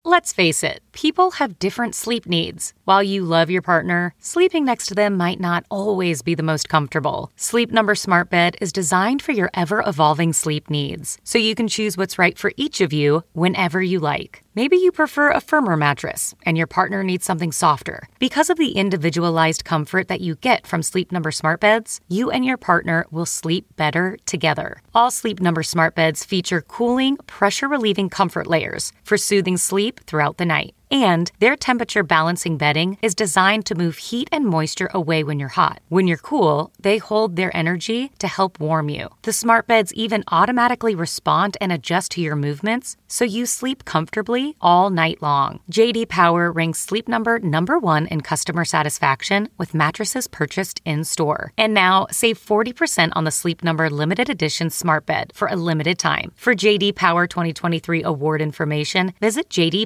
Let's face it, people have different sleep needs. While you love your partner, sleeping next to them might not always be the most comfortable. Sleep Number Smart Bed is designed for your ever-evolving sleep needs, so you can choose what's right for each of you whenever you like. Maybe you prefer a firmer mattress, and your partner needs something softer. Because of the individualized comfort that you get from Sleep Number Smart Beds, you and your partner will sleep better together. All Sleep Number Smart Beds feature cooling, pressure-relieving comfort layers for soothing sleep throughout the night. And their temperature balancing bedding is designed to move heat and moisture away when you're hot. When you're cool, they hold their energy to help warm you. The smart beds even automatically respond and adjust to your movements, so you sleep comfortably all night long. J.D. Power ranks Sleep Number #1 in customer satisfaction with mattresses purchased in-store. And now, save 40% on the Sleep Number limited edition smart bed for a limited time. For J.D. Power 2023 award information, visit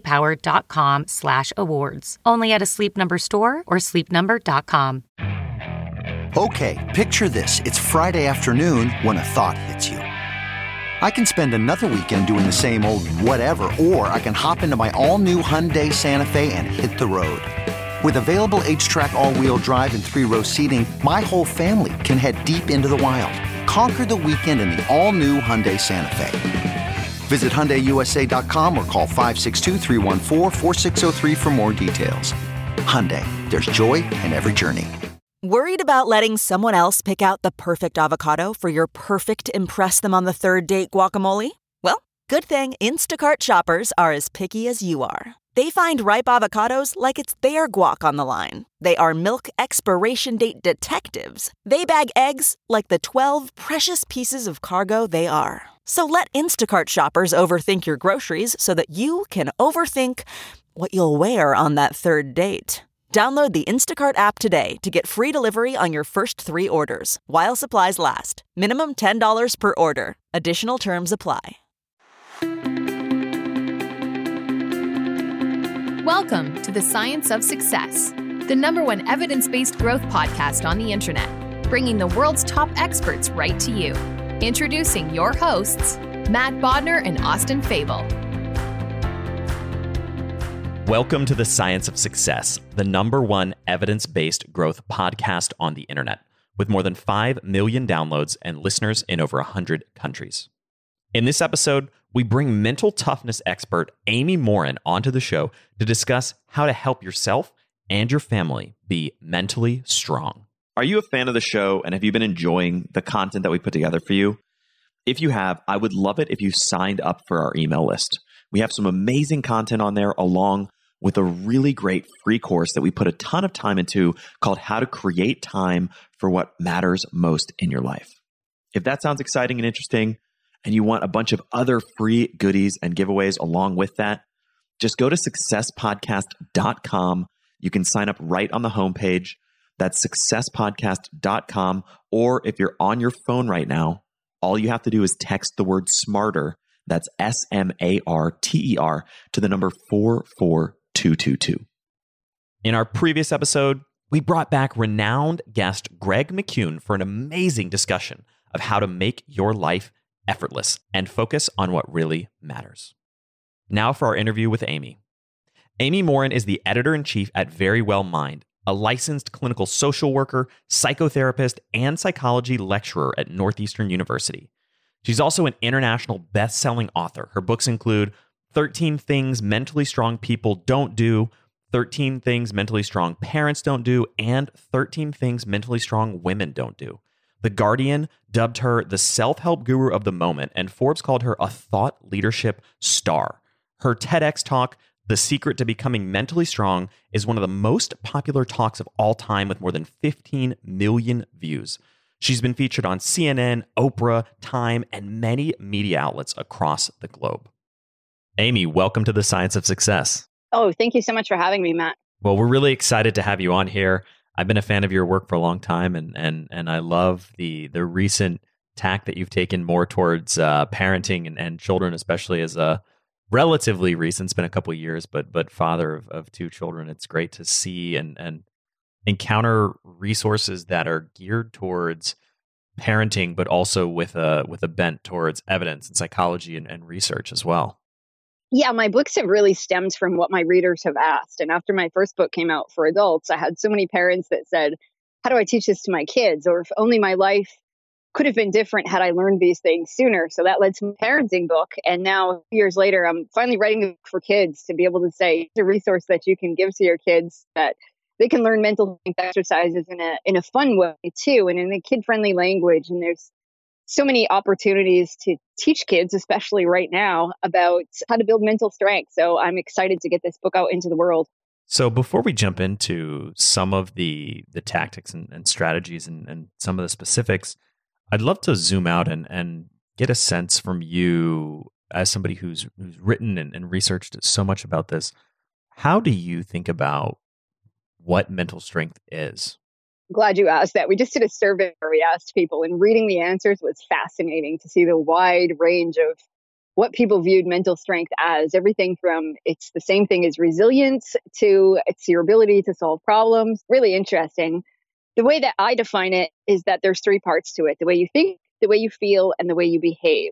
jdpower.com/awards. Only at a Sleep Number store or sleepnumber.com. Okay, picture this. It's Friday afternoon when a thought hits you. I can spend another weekend doing the same old whatever, or I can hop into my all-new Hyundai Santa Fe and hit the road. With available H-Track all-wheel drive and 3-row seating, my whole family can head deep into the wild. Conquer the weekend in the all-new Hyundai Santa Fe. Visit HyundaiUSA.com or call 562-314-4603 for more details. Hyundai, there's joy in every journey. Worried about letting someone else pick out the perfect avocado for your perfect impress-them-on-the-third-date guacamole? Well, good thing Instacart shoppers are as picky as you are. They find ripe avocados like it's their guac on the line. They are milk expiration date detectives. They bag eggs like the 12 precious pieces of cargo they are. So let Instacart shoppers overthink your groceries so that you can overthink what you'll wear on that third date. Download the Instacart app today to get free delivery on your first 3 orders, while supplies last. Minimum $10 per order. Additional terms apply. Welcome to The Science of Success, the #1 evidence-based growth podcast on the internet, bringing the world's top experts right to you. Introducing your hosts, Matt Bodner and Austin Fable. Welcome to The Science of Success, the #1 evidence-based growth podcast on the internet, with more than 5 million downloads and listeners in over 100 countries. In this episode, we bring mental toughness expert Amy Morin onto the show to discuss how to help yourself and your family be mentally strong. Are you a fan of the show, and have you been enjoying the content that we put together for you? If you have, I would love it if you signed up for our email list. We have some amazing content on there, along with a really great free course that we put a ton of time into called How to Create Time for What Matters Most in Your Life. If that sounds exciting and interesting, and you want a bunch of other free goodies and giveaways along with that, just go to successpodcast.com. You can sign up right on the homepage. That's successpodcast.com. Or if you're on your phone right now, all you have to do is text the word SMARTER, that's SMARTER, to the number 44222. In our previous episode, we brought back renowned guest Greg McCune for an amazing discussion of how to make your life effortless and focus on what really matters. Now for our interview with Amy. Amy Morin is the editor-in-chief at Verywell Mind, a licensed clinical social worker, psychotherapist, and psychology lecturer at Northeastern University. She's also an international best-selling author. Her books include 13 Things Mentally Strong People Don't Do, 13 Things Mentally Strong Parents Don't Do, and 13 Things Mentally Strong Women Don't Do. The Guardian dubbed her the self-help guru of the moment, and Forbes called her a thought leadership star. Her TEDx talk, The Secret to Becoming Mentally Strong, is one of the most popular talks of all time with more than 15 million views. She's been featured on CNN, Oprah, Time, and many media outlets across the globe. Amy, welcome to The Science of Success. Oh, thank you so much for having me, Matt. Well, we're really excited to have you on here. I've been a fan of your work for a long time, and I love the recent tack that you've taken more towards parenting and children, especially as a relatively recent, it's been a couple of years, but father of 2 children. It's great to see and encounter resources that are geared towards parenting, but also with a bent towards evidence and psychology and research as well. Yeah, my books have really stemmed from what my readers have asked. And after my first book came out for adults, I had so many parents that said, how do I teach this to my kids? Or if only my life could have been different had I learned these things sooner. So that led to my parenting book. And now, years later, I'm finally writing a book for kids to be able to say it's a resource that you can give to your kids that they can learn mental exercises in a fun way too, and in a kid-friendly language. And there's so many opportunities to teach kids, especially right now, about how to build mental strength. So I'm excited to get this book out into the world. So before we jump into some of the tactics and strategies and some of the specifics, I'd love to zoom out and get a sense from you as somebody who's written and researched so much about this. How do you think about what mental strength is? Glad you asked that. We just did a survey where we asked people, and reading the answers was fascinating to see the wide range of what people viewed mental strength as. Everything from it's the same thing as resilience to it's your ability to solve problems. Really interesting. The way that I define it is that there's three parts to it: the way you think, the way you feel, and the way you behave.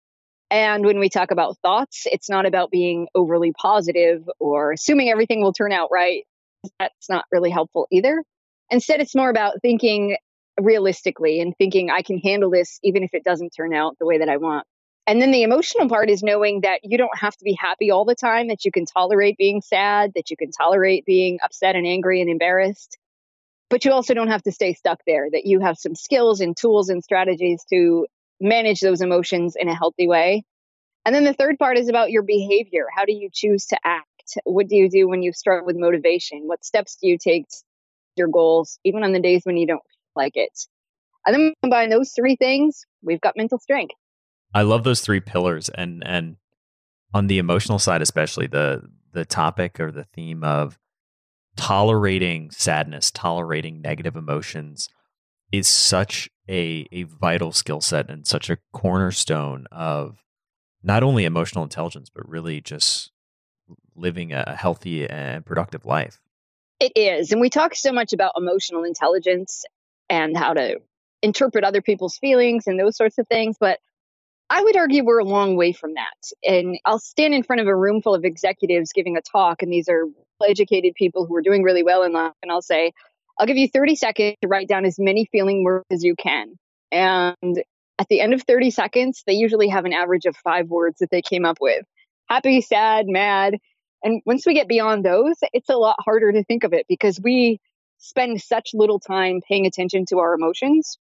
And when we talk about thoughts, it's not about being overly positive or assuming everything will turn out right. That's not really helpful either. Instead, it's more about thinking realistically and thinking I can handle this even if it doesn't turn out the way that I want. And then the emotional part is knowing that you don't have to be happy all the time, that you can tolerate being sad, that you can tolerate being upset and angry and embarrassed. But you also don't have to stay stuck there, that you have some skills and tools and strategies to manage those emotions in a healthy way. And then the third part is about your behavior. How do you choose to act? What do you do when you struggle with motivation? What steps do you take to your goals, even on the days when you don't like it? And then we combine those three things, we've got mental strength. I love those three pillars, and on the emotional side, especially the topic or the theme of tolerating sadness, tolerating negative emotions is such a vital skill set and such a cornerstone of not only emotional intelligence, but really just living a healthy and productive life. It is. And we talk so much about emotional intelligence and how to interpret other people's feelings and those sorts of things. But I would argue we're a long way from that. And I'll stand in front of a room full of executives giving a talk, and these are educated people who are doing really well in life. And I'll say, I'll give you 30 seconds to write down as many feeling words as you can. And at the end of 30 seconds, they usually have an average of 5 words that they came up with: happy, sad, mad. And once we get beyond those, it's a lot harder to think of it because we spend such little time paying attention to our emotions.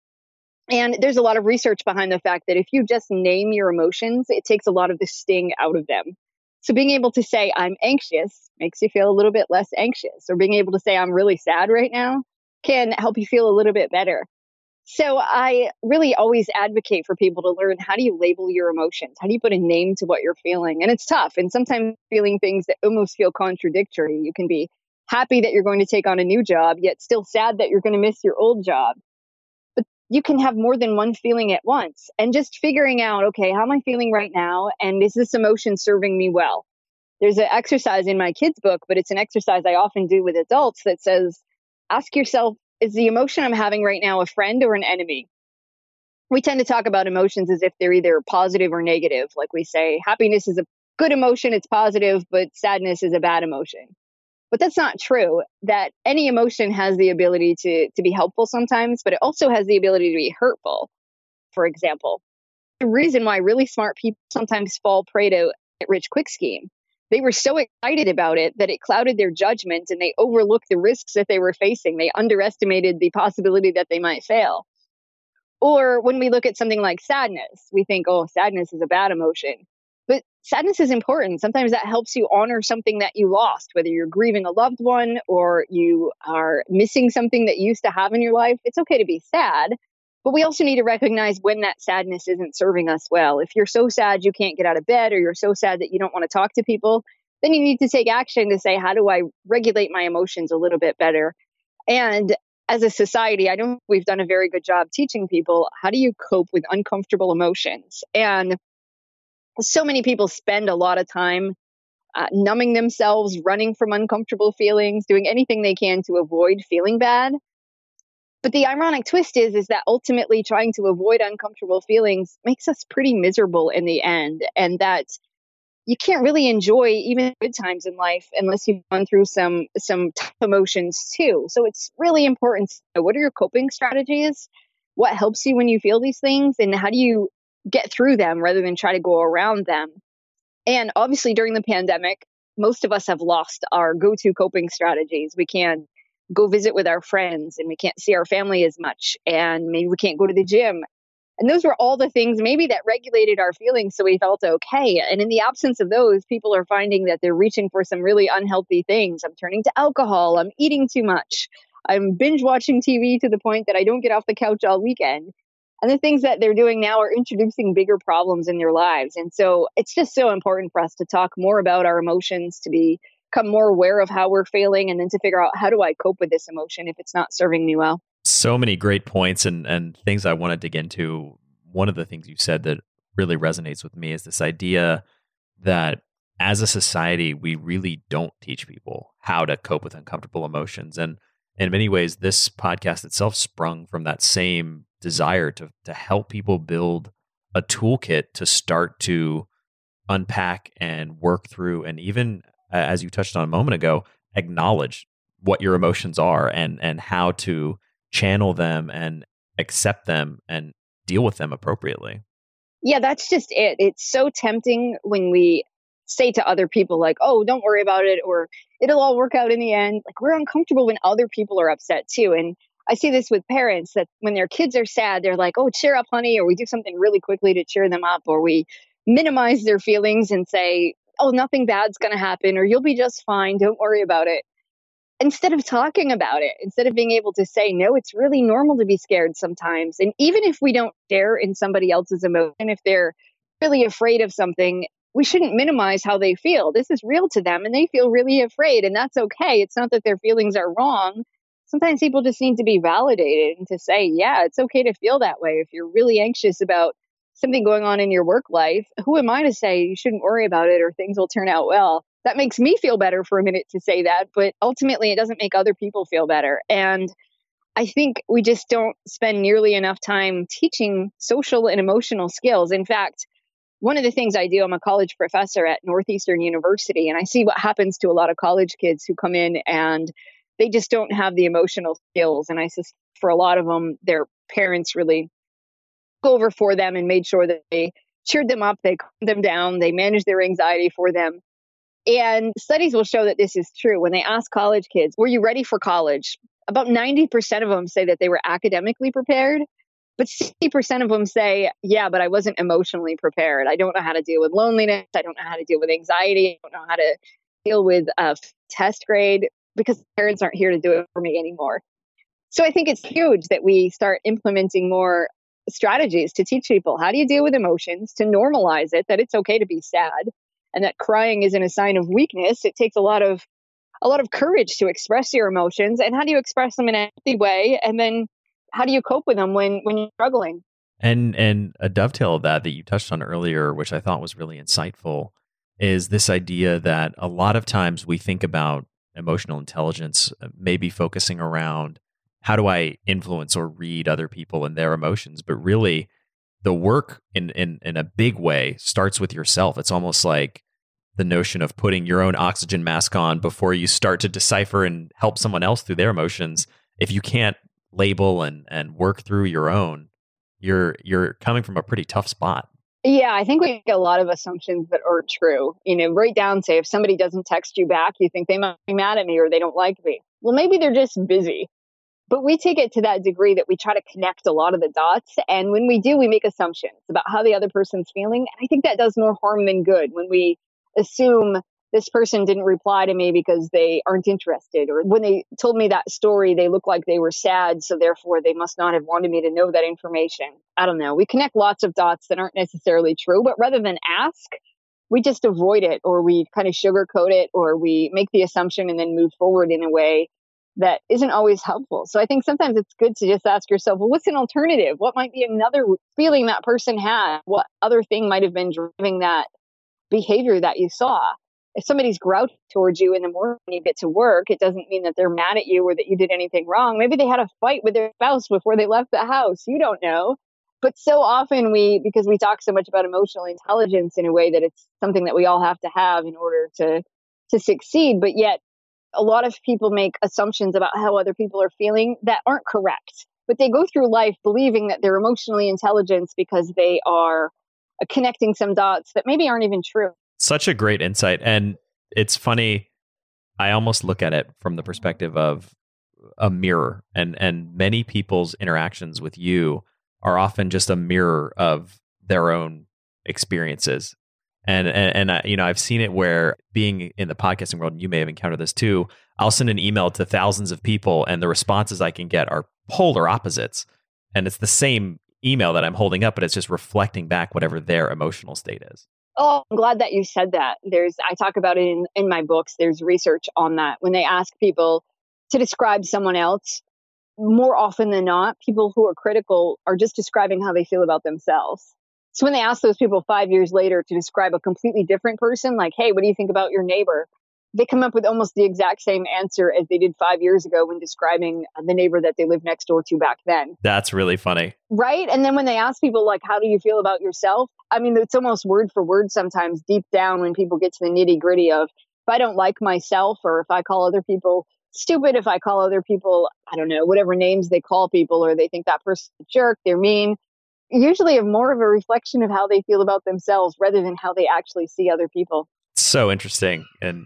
And there's a lot of research behind the fact that if you just name your emotions, it takes a lot of the sting out of them. So being able to say, I'm anxious, makes you feel a little bit less anxious. Or being able to say, I'm really sad right now, can help you feel a little bit better. So I really always advocate for people to learn, how do you label your emotions? How do you put a name to what you're feeling? And it's tough. And sometimes feeling things that almost feel contradictory. You can be happy that you're going to take on a new job, yet still sad that you're going to miss your old job. But you can have more than one feeling at once. And just figuring out, okay, how am I feeling right now? And is this emotion serving me well? There's an exercise in my kids' book, but it's an exercise I often do with adults that says, ask yourself, is the emotion I'm having right now a friend or an enemy? We tend to talk about emotions as if they're either positive or negative. Like we say, happiness is a good emotion, it's positive, but sadness is a bad emotion. But that's not true. That any emotion has the ability to be helpful sometimes, but it also has the ability to be hurtful. For example, the reason why really smart people sometimes fall prey to a get-rich-quick scheme. They were so excited about it that it clouded their judgment and they overlooked the risks that they were facing. They underestimated the possibility that they might fail. Or when we look at something like sadness, we think, oh, sadness is a bad emotion. But sadness is important. Sometimes that helps you honor something that you lost, whether you're grieving a loved one or you are missing something that you used to have in your life. It's okay to be sad, but we also need to recognize when that sadness isn't serving us well. If you're so sad you can't get out of bed, or you're so sad that you don't want to talk to people, then you need to take action to say, how do I regulate my emotions a little bit better? And as a society, I don't think we've done a very good job teaching people, how do you cope with uncomfortable emotions? And so many people spend a lot of time numbing themselves, running from uncomfortable feelings, doing anything they can to avoid feeling bad. But the ironic twist is that ultimately trying to avoid uncomfortable feelings makes us pretty miserable in the end. And that you can't really enjoy even good times in life unless you've gone through some tough emotions too. So it's really important to know, what are your coping strategies? What helps you when you feel these things? And how do you get through them rather than try to go around them? And obviously during the pandemic, most of us have lost our go-to coping strategies. We can't go visit with our friends, and we can't see our family as much, and maybe we can't go to the gym. And those were all the things maybe that regulated our feelings so we felt okay. And in the absence of those, people are finding that they're reaching for some really unhealthy things. I'm turning to alcohol. I'm eating too much. I'm binge watching TV to the point that I don't get off the couch all weekend. And the things that they're doing now are introducing bigger problems in their lives. And so it's just so important for us to talk more about our emotions, to become more aware of how we're feeling, and then to figure out, how do I cope with this emotion if it's not serving me well? So many great points and things I want to dig into. One of the things you said that really resonates with me is this idea that as a society, we really don't teach people how to cope with uncomfortable emotions. And in many ways, this podcast itself sprung from that same desire to help people build a toolkit to start to unpack and work through, and even, as you touched on a moment ago, acknowledge what your emotions are and how to channel them and accept them and deal with them appropriately. Yeah, that's just it. It's so tempting when we say to other people, like, oh, don't worry about it, or it'll all work out in the end. Like, we're uncomfortable when other people are upset too. And I see this with parents, that when their kids are sad, they're like, oh, cheer up, honey, or we do something really quickly to cheer them up, or we minimize their feelings and say, oh, nothing bad's going to happen, or you'll be just fine, don't worry about it. Instead of talking about it, instead of being able to say, no, it's really normal to be scared sometimes. And even if we don't share in somebody else's emotion, if they're really afraid of something, we shouldn't minimize how they feel. This is real to them, and they feel really afraid, and that's okay. It's not that their feelings are wrong. Sometimes people just need to be validated and to say, yeah, it's okay to feel that way. If you're really anxious about something going on in your work life, who am I to say you shouldn't worry about it or things will turn out well? That makes me feel better for a minute to say that, but ultimately it doesn't make other people feel better. And I think we just don't spend nearly enough time teaching social and emotional skills. In fact, one of the things I do, I'm a college professor at Northeastern University, and I see what happens to a lot of college kids who come in and they just don't have the emotional skills. And I suspect for a lot of them, their parents really go over for them and made sure that they cheered them up, they calmed them down, they managed their anxiety for them. And studies will show that this is true. When they ask college kids, were you ready for college? About 90% of them say that they were academically prepared, but 60% of them say, yeah, but I wasn't emotionally prepared. I don't know how to deal with loneliness. I don't know how to deal with anxiety. I don't know how to deal with a test grade because parents aren't here to do it for me anymore. So I think it's huge that we start implementing more strategies to teach people, how do you deal with emotions, to normalize it, that it's okay to be sad, and that crying isn't a sign of weakness. It takes a lot of courage to express your emotions. And how do you express them in a healthy way? And then how do you cope with them when you're struggling? And a dovetail of that you touched on earlier, which I thought was really insightful, is this idea that a lot of times we think about emotional intelligence maybe focusing around, how do I influence or read other people and their emotions? But really, the work in a big way starts with yourself. It's almost like the notion of putting your own oxygen mask on before you start to decipher and help someone else through their emotions. If you can't label and work through your own, you're coming from a pretty tough spot. Yeah, I think we make a lot of assumptions that aren't true. Write down, say, if somebody doesn't text you back, you think they might be mad at me or they don't like me. Well, maybe they're just busy. But we take it to that degree that we try to connect a lot of the dots. And when we do, we make assumptions about how the other person's feeling. And I think that does more harm than good when we assume this person didn't reply to me because they aren't interested, or when they told me that story, they looked like they were sad, so therefore they must not have wanted me to know that information. I don't know. We connect lots of dots that aren't necessarily true, but rather than ask, we just avoid it, or we kind of sugarcoat it, or we make the assumption and then move forward in a way that isn't always helpful. So I think sometimes it's good to just ask yourself, well, what's an alternative? What might be another feeling that person had? What other thing might have been driving that behavior that you saw? If somebody's grouchy towards you in the morning when you get to work, it doesn't mean that they're mad at you or that you did anything wrong. Maybe they had a fight with their spouse before they left the house. You don't know. But so often because we talk so much about emotional intelligence in a way that it's something that we all have to have in order to succeed, but yet a lot of people make assumptions about how other people are feeling that aren't correct. But they go through life believing that they're emotionally intelligent because they are connecting some dots that maybe aren't even true. Such a great insight. And it's funny, I almost look at it from the perspective of a mirror, and many people's interactions with you are often just a mirror of their own experiences. And I, I've seen it where, being in the podcasting world, and you may have encountered this too, I'll send an email to thousands of people and the responses I can get are polar opposites. And it's the same email that I'm holding up, but it's just reflecting back whatever their emotional state is. Oh, I'm glad that you said that. I talk about it in my books. There's research on that. When they ask people to describe someone else, more often than not, people who are critical are just describing how they feel about themselves. So when they ask those people 5 years later to describe a completely different person, like, hey, what do you think about your neighbor? They come up with almost the exact same answer as they did 5 years ago when describing the neighbor that they lived next door to back then. That's really funny. Right? And then when they ask people, like, how do you feel about yourself? I mean, it's almost word for word sometimes deep down when people get to the nitty gritty of, if I don't like myself, or if I call other people stupid, if I call other people, I don't know, whatever names they call people, or they think that person's a jerk, they're mean, usually have more of a reflection of how they feel about themselves rather than how they actually see other people. So interesting. And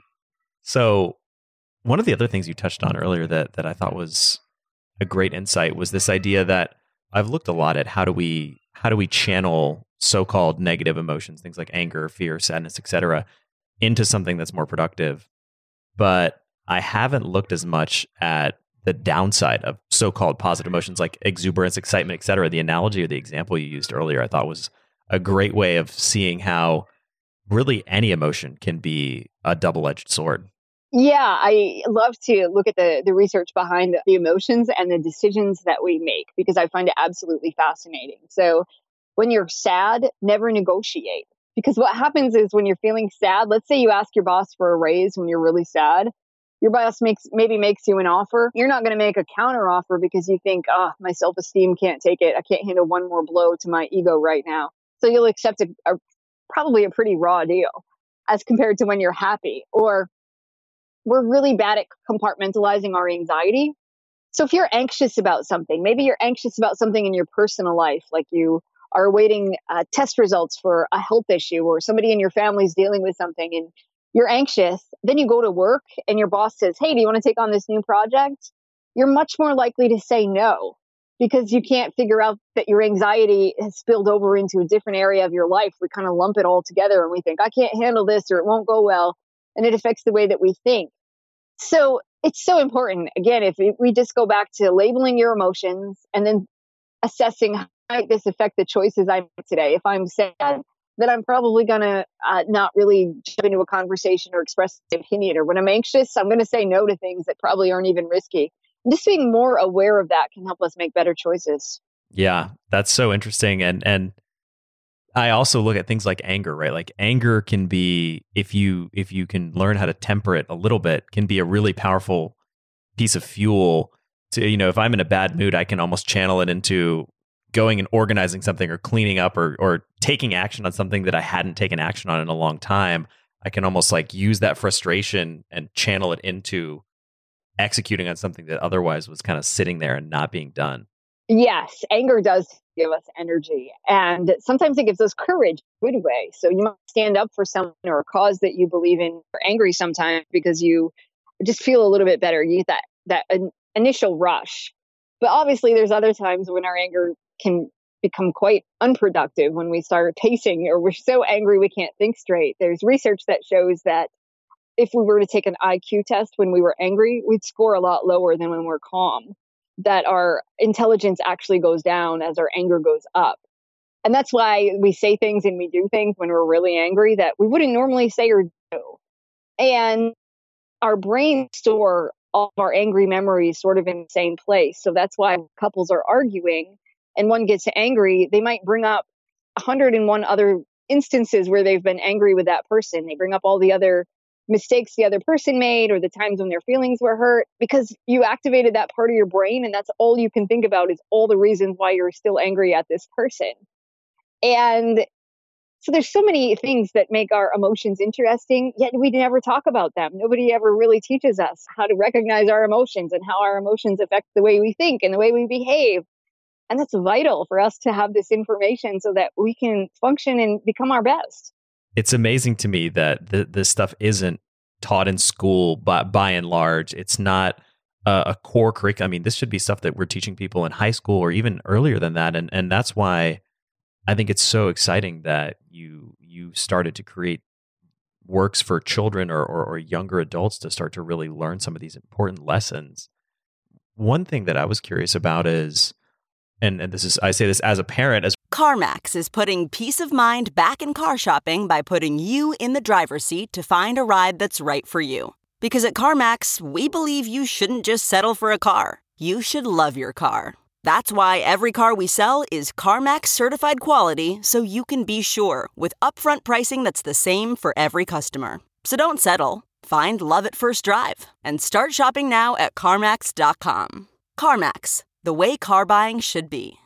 so one of the other things you touched on earlier that I thought was a great insight was this idea that I've looked a lot at how do we channel so-called negative emotions, things like anger, fear, sadness, etc., into something that's more productive. But I haven't looked as much at the downside of so-called positive emotions like exuberance, excitement, etc. The analogy or the example you used earlier, I thought was a great way of seeing how really any emotion can be a double-edged sword. Yeah, I love to look at the research behind the emotions and the decisions that we make, because I find it absolutely fascinating. So when you're sad, never negotiate. Because what happens is when you're feeling sad, let's say you ask your boss for a raise when you're really sad. Your boss maybe makes you an offer. You're not going to make a counter offer because you think, my self-esteem can't take it. I can't handle one more blow to my ego right now. So you'll accept probably a pretty raw deal as compared to when you're happy. Or we're really bad at compartmentalizing our anxiety. So if you're anxious about something, maybe you're anxious about something in your personal life, like you are awaiting test results for a health issue, or somebody in your family's dealing with something and you're anxious, then you go to work and your boss says, hey, do you want to take on this new project? You're much more likely to say no, because you can't figure out that your anxiety has spilled over into a different area of your life. We kind of lump it all together and we think, I can't handle this, or it won't go well. And it affects the way that we think. So it's so important. Again, if we just go back to labeling your emotions and then assessing how might this affect the choices I make today. If I'm sad, then I'm probably going to not really jump into a conversation or express an opinion. Or when I'm anxious, I'm going to say no to things that probably aren't even risky. Just being more aware of that can help us make better choices. Yeah, that's so interesting. And I also look at things like anger, right? Like anger can be, if you can learn how to temper it a little bit, can be a really powerful piece of fuel to, if I'm in a bad mood, I can almost channel it into going and organizing something or cleaning up or taking action on something that I hadn't taken action on in a long time. I can almost like use that frustration and channel it into executing on something that otherwise was kind of sitting there and not being done. Yes, anger does give us energy, and sometimes it gives us courage in a good way. So you might stand up for someone or a cause that you believe in. You're angry sometimes because you just feel a little bit better. You get that initial rush. But obviously there's other times when our anger can become quite unproductive, when we start pacing or we're so angry we can't think straight. There's research that shows that if we were to take an IQ test when we were angry, we'd score a lot lower than when we're calm, that our intelligence actually goes down as our anger goes up. And that's why we say things and we do things when we're really angry that we wouldn't normally say or do. And our brains store all of our angry memories sort of in the same place. So that's why couples are arguing and one gets angry, they might bring up 101 other instances where they've been angry with that person. They bring up all the other mistakes the other person made or the times when their feelings were hurt, because you activated that part of your brain and that's all you can think about is all the reasons why you're still angry at this person. And so there's so many things that make our emotions interesting, yet we never talk about them. Nobody ever really teaches us how to recognize our emotions and how our emotions affect the way we think and the way we behave. And that's vital for us to have this information so that we can function and become our best. It's amazing to me that this stuff isn't taught in school, but by and large, it's not a core curriculum. I mean, this should be stuff that we're teaching people in high school or even earlier than that. And that's why I think it's so exciting that you started to create works for children or younger adults to start to really learn some of these important lessons. One thing that I was curious about is, and this is, I say this as a parent, as CarMax is putting peace of mind back in car shopping by putting you in the driver's seat to find a ride that's right for you. Because at CarMax, we believe you shouldn't just settle for a car. You should love your car. That's why every car we sell is CarMax certified quality, so you can be sure with upfront pricing that's the same for every customer. So don't settle. Find love at first drive and start shopping now at CarMax.com. CarMax, the way car buying should be.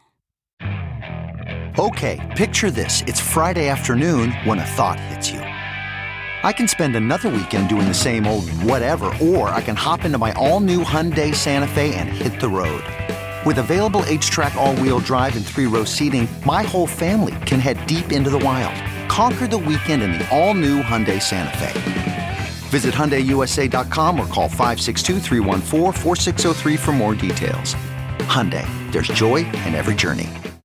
Okay, picture this. It's Friday afternoon when a thought hits you. I can spend another weekend doing the same old whatever, or I can hop into my all-new Hyundai Santa Fe and hit the road. With available H-Track all-wheel drive and 3-row seating, my whole family can head deep into the wild. Conquer the weekend in the all-new Hyundai Santa Fe. Visit HyundaiUSA.com or call 562-314-4603 for more details. Hyundai, there's joy in every journey.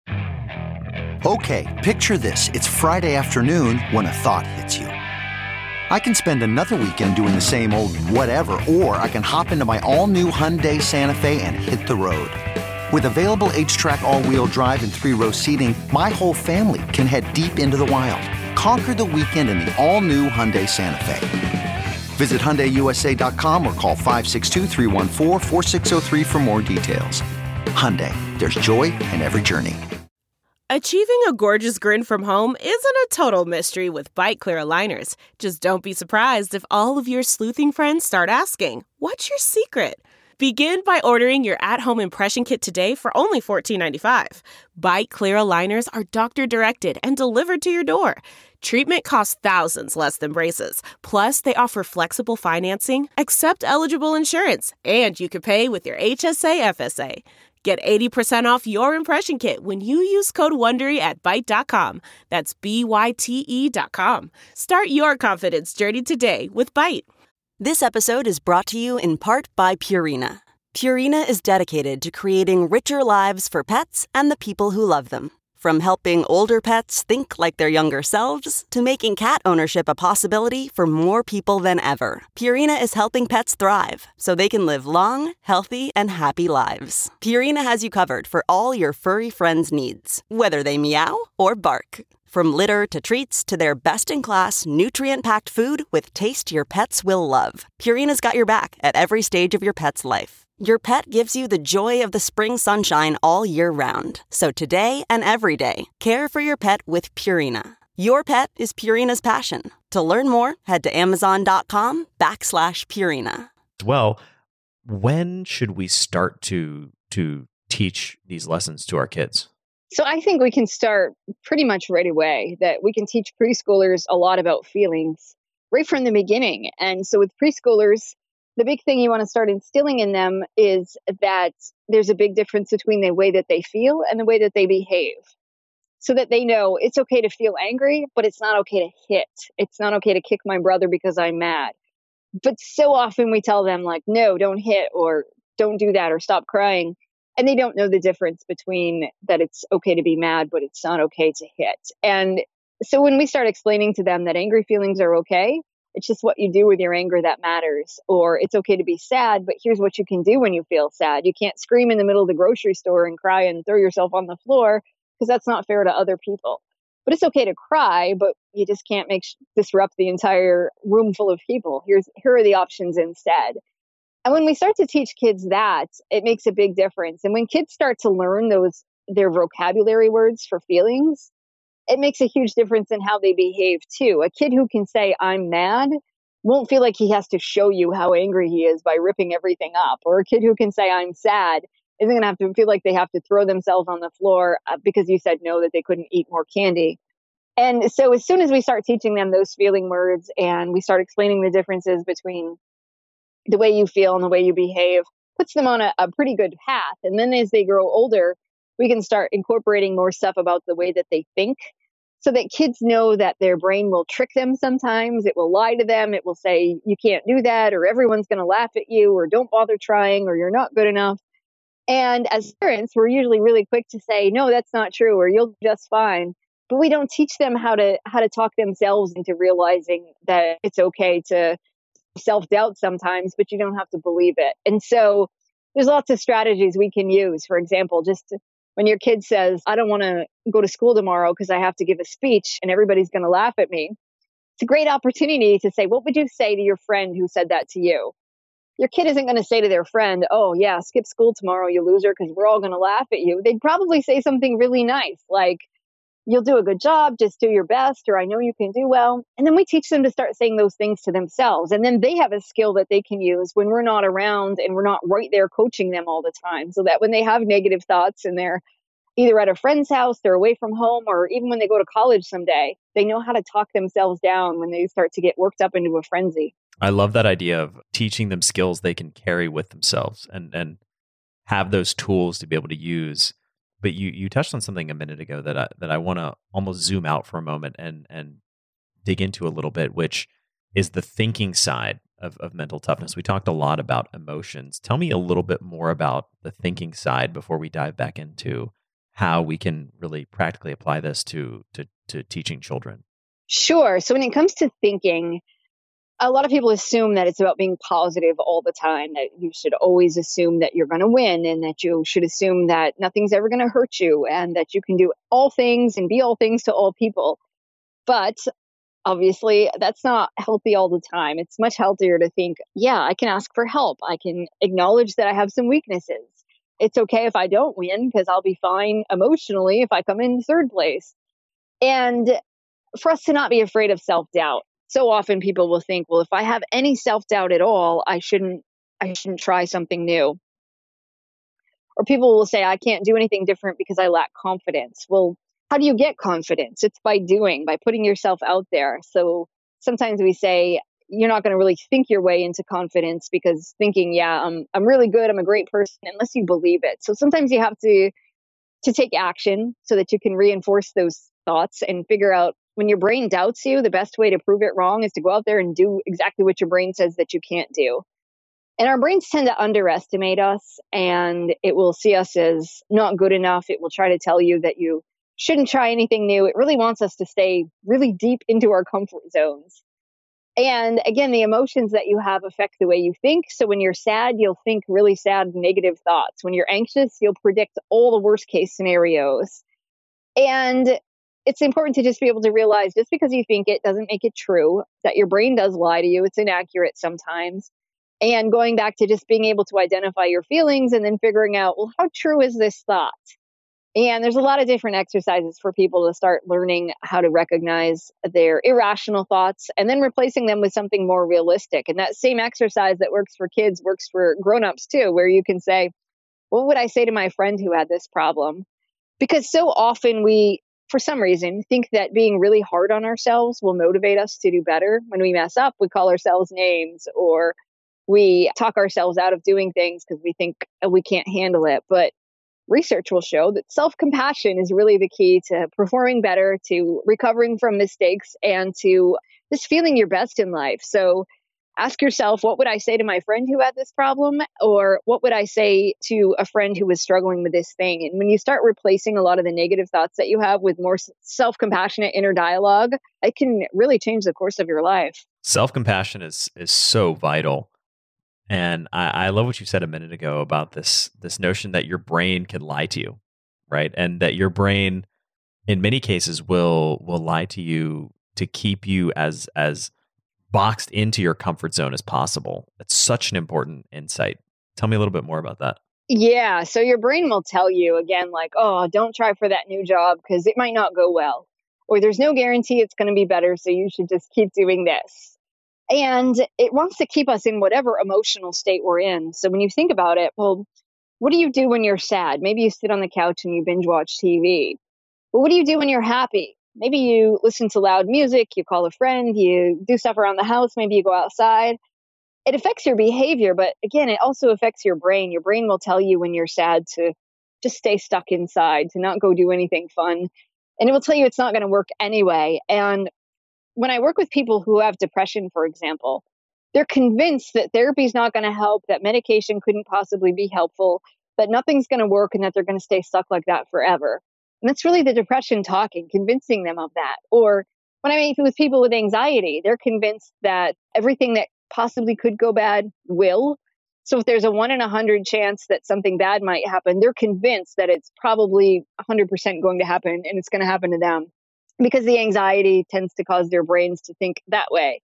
Okay, picture this. It's Friday afternoon when a thought hits you. I can spend another weekend doing the same old whatever, or I can hop into my all-new Hyundai Santa Fe and hit the road. With available H-Track all-wheel drive and 3-row seating, my whole family can head deep into the wild. Conquer the weekend in the all-new Hyundai Santa Fe. Visit HyundaiUSA.com or call 562-314-4603 for more details. Hyundai, there's joy in every journey. Achieving a gorgeous grin from home isn't a total mystery with Byte Clear aligners. Just don't be surprised if all of your sleuthing friends start asking, "What's your secret?" Begin by ordering your at-home impression kit today for only $14.95. Byte Clear aligners are doctor-directed and delivered to your door. Treatment costs thousands less than braces. Plus, they offer flexible financing, accept eligible insurance, and you can pay with your HSA FSA. Get 80% off your impression kit when you use code WONDERY at Byte.com. That's BYTE.com. Start your confidence journey today with Byte. This episode is brought to you in part by Purina. Purina is dedicated to creating richer lives for pets and the people who love them. From helping older pets think like their younger selves to making cat ownership a possibility for more people than ever, Purina is helping pets thrive so they can live long, healthy, and happy lives. Purina has you covered for all your furry friends' needs, whether they meow or bark. From litter to treats to their best-in-class, nutrient-packed food with taste your pets will love, Purina's got your back at every stage of your pet's life. Your pet gives you the joy of the spring sunshine all year round. So today and every day, care for your pet with Purina. Your pet is Purina's passion. To learn more, head to Amazon.com/Purina. well, when should we start to teach these lessons to our kids? So I think we can start pretty much right away, that we can teach preschoolers a lot about feelings right from the beginning. And so with preschoolers, the big thing you want to start instilling in them is that there's a big difference between the way that they feel and the way that they behave. So that they know it's okay to feel angry, but it's not okay to hit. It's not okay to kick my brother because I'm mad. But so often we tell them like, no, don't hit, or don't do that, or stop crying. And they don't know the difference between that it's okay to be mad, but it's not okay to hit. And so when we start explaining to them that angry feelings are okay, it's just what you do with your anger that matters. Or it's okay to be sad, but here's what you can do when you feel sad. You can't scream in the middle of the grocery store and cry and throw yourself on the floor, because that's not fair to other people. But it's okay to cry, but you just can't disrupt the entire room full of people. Here are the options instead. And when we start to teach kids that, it makes a big difference. And when kids start to learn their vocabulary words for feelings, it makes a huge difference in how they behave too. A kid who can say, I'm mad, won't feel like he has to show you how angry he is by ripping everything up. Or a kid who can say, I'm sad, isn't going to have to feel like they have to throw themselves on the floor because you said no, that they couldn't eat more candy. And so as soon as we start teaching them those feeling words and we start explaining the differences between the way you feel and the way you behave, puts them on a pretty good path. And then as they grow older, we can start incorporating more stuff about the way that they think, so that kids know that their brain will trick them sometimes. It will lie to them. It will say, you can't do that, or everyone's going to laugh at you, or don't bother trying, or you're not good enough. And as parents, we're usually really quick to say, no, that's not true, or you'll be just fine. But we don't teach them how to talk themselves into realizing that it's okay to self-doubt sometimes, but you don't have to believe it. And so there's lots of strategies we can use. For example, when your kid says, I don't want to go to school tomorrow because I have to give a speech and everybody's going to laugh at me, it's a great opportunity to say, what would you say to your friend who said that to you? Your kid isn't going to say to their friend, oh yeah, skip school tomorrow, you loser, because we're all going to laugh at you. They'd probably say something really nice, like, you'll do a good job, just do your best, or I know you can do well. And then we teach them to start saying those things to themselves. And then they have a skill that they can use when we're not around and we're not right there coaching them all the time, so that when they have negative thoughts and they're either at a friend's house, they're away from home, or even when they go to college someday, they know how to talk themselves down when they start to get worked up into a frenzy. I love that idea of teaching them skills they can carry with themselves and have those tools to be able to use. But you touched on something a minute ago that I want to almost zoom out for a moment and dig into a little bit, which is the thinking side of mental toughness. We talked a lot about emotions. Tell me a little bit more about the thinking side before we dive back into how we can really practically apply this to teaching children. Sure. So when it comes to thinking, a lot of people assume that it's about being positive all the time, that you should always assume that you're going to win, and that you should assume that nothing's ever going to hurt you, and that you can do all things and be all things to all people. But obviously, that's not healthy all the time. It's much healthier to think, yeah, I can ask for help. I can acknowledge that I have some weaknesses. It's okay if I don't win, because I'll be fine emotionally if I come in third place. And for us to not be afraid of self-doubt. So often people will think, well, if I have any self-doubt at all, I shouldn't try something new. Or people will say, I can't do anything different because I lack confidence. Well, how do you get confidence? It's by doing, by putting yourself out there. So sometimes we say, you're not going to really think your way into confidence, because thinking, yeah, I'm really good, I'm a great person, unless you believe it. So sometimes you have to take action so that you can reinforce those thoughts and figure out, when your brain doubts you, the best way to prove it wrong is to go out there and do exactly what your brain says that you can't do. And our brains tend to underestimate us, and it will see us as not good enough. It will try to tell you that you shouldn't try anything new. It really wants us to stay really deep into our comfort zones. And again, the emotions that you have affect the way you think. So when you're sad, you'll think really sad, negative thoughts. When you're anxious, you'll predict all the worst case scenarios. And it's important to just be able to realize, just because you think it doesn't make it true, that your brain does lie to you. It's inaccurate sometimes. And going back to just being able to identify your feelings and then figuring out, well, how true is this thought? And there's a lot of different exercises for people to start learning how to recognize their irrational thoughts and then replacing them with something more realistic. And that same exercise that works for kids works for grownups too, where you can say, what would I say to my friend who had this problem? Because so often we, for some reason, think that being really hard on ourselves will motivate us to do better. When we mess up, we call ourselves names, or we talk ourselves out of doing things because we think we can't handle it. But research will show that self-compassion is really the key to performing better, to recovering from mistakes, and to just feeling your best in life. So ask yourself, what would I say to my friend who had this problem? Or what would I say to a friend who was struggling with this thing? And when you start replacing a lot of the negative thoughts that you have with more self-compassionate inner dialogue, it can really change the course of your life. Self-compassion is so vital. And I love what you said a minute ago about this notion that your brain can lie to you, right? And that your brain, in many cases, will lie to you to keep you as boxed into your comfort zone as possible. That's such an important insight. Tell me a little bit more about that. Yeah. So your brain will tell you again, like, oh, don't try for that new job because it might not go well. Or there's no guarantee it's going to be better, so you should just keep doing this. And it wants to keep us in whatever emotional state we're in. So when you think about it, well, what do you do when you're sad? Maybe you sit on the couch and you binge watch TV. But what do you do when you're happy? Maybe you listen to loud music, you call a friend, you do stuff around the house, maybe you go outside. It affects your behavior, but again, it also affects your brain. Your brain will tell you when you're sad to just stay stuck inside, to not go do anything fun. And it will tell you it's not going to work anyway. And when I work with people who have depression, for example, they're convinced that therapy is not going to help, that medication couldn't possibly be helpful, that nothing's going to work, and that they're going to stay stuck like that forever. And that's really the depression talking, convincing them of that. Or when I meet with people with anxiety, they're convinced that everything that possibly could go bad will. So if there's a 1 in 100 chance that something bad might happen, they're convinced that it's probably 100% going to happen, and it's going to happen to them because the anxiety tends to cause their brains to think that way.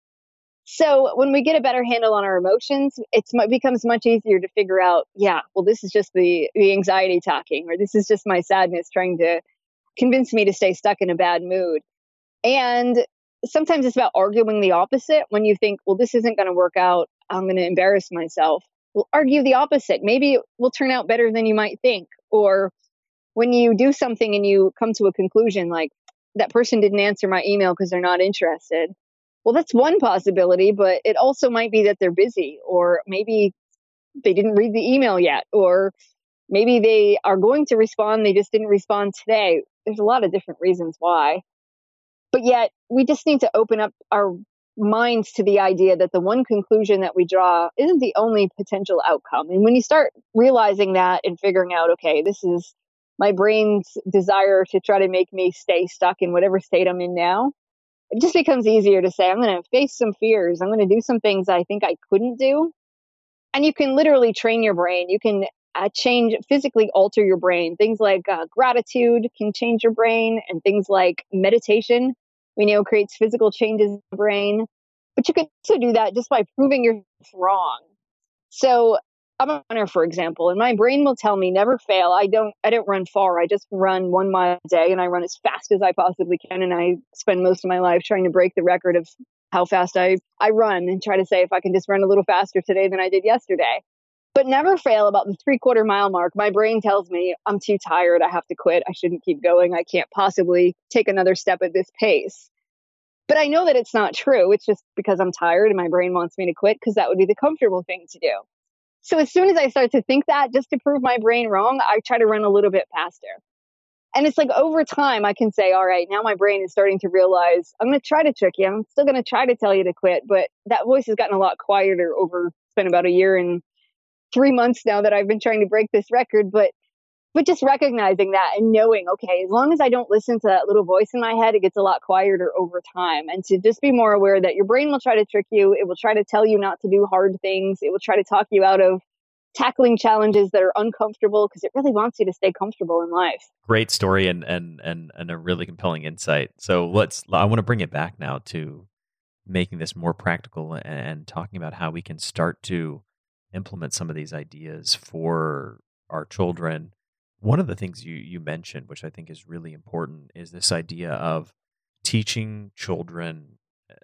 So when we get a better handle on our emotions, it becomes much easier to figure out, yeah, well, this is just the anxiety talking, or this is just my sadness trying to convince me to stay stuck in a bad mood. And sometimes it's about arguing the opposite. When you think, well, this isn't going to work out, I'm going to embarrass myself. Well, argue the opposite. Maybe it will turn out better than you might think. Or when you do something and you come to a conclusion like, that person didn't answer my email because they're not interested. Well, that's one possibility, but it also might be that they're busy, or maybe they didn't read the email yet, or maybe they are going to respond, they just didn't respond today. There's a lot of different reasons why. But yet, we just need to open up our minds to the idea that the one conclusion that we draw isn't the only potential outcome. And when you start realizing that and figuring out, okay, this is my brain's desire to try to make me stay stuck in whatever state I'm in now, it just becomes easier to say, I'm going to face some fears. I'm going to do some things I think I couldn't do. And you can literally train your brain. You can physically alter your brain. Things like gratitude can change your brain, and things like meditation, we know, creates physical changes in the brain. But you can also do that just by proving yourself wrong. So I'm a runner, for example, and my brain will tell me never fail. I don't run far. I just run 1 mile a day, and I run as fast as I possibly can. And I spend most of my life trying to break the record of how fast I run, and try to say if I can just run a little faster today than I did yesterday. But never fail about the 3/4 mile mark. My brain tells me I'm too tired. I have to quit. I shouldn't keep going. I can't possibly take another step at this pace. But I know that it's not true. It's just because I'm tired and my brain wants me to quit, because that would be the comfortable thing to do. So as soon as I start to think that, just to prove my brain wrong, I try to run a little bit faster. And it's like over time, I can say, all right, now my brain is starting to realize I'm going to try to trick you. I'm still going to try to tell you to quit. But that voice has gotten a lot quieter over, it's been about 1 year and 3 months now that I've been trying to break this record. But just recognizing that and knowing, okay, as long as I don't listen to that little voice in my head, it gets a lot quieter over time. And to just be more aware that your brain will try to trick you. It will try to tell you not to do hard things. It will try to talk you out of tackling challenges that are uncomfortable, because it really wants you to stay comfortable in life. Great story and a really compelling insight. So I want to bring it back now to making this more practical and talking about how we can start to implement some of these ideas for our children. One of the things you mentioned, which I think is really important, is this idea of teaching children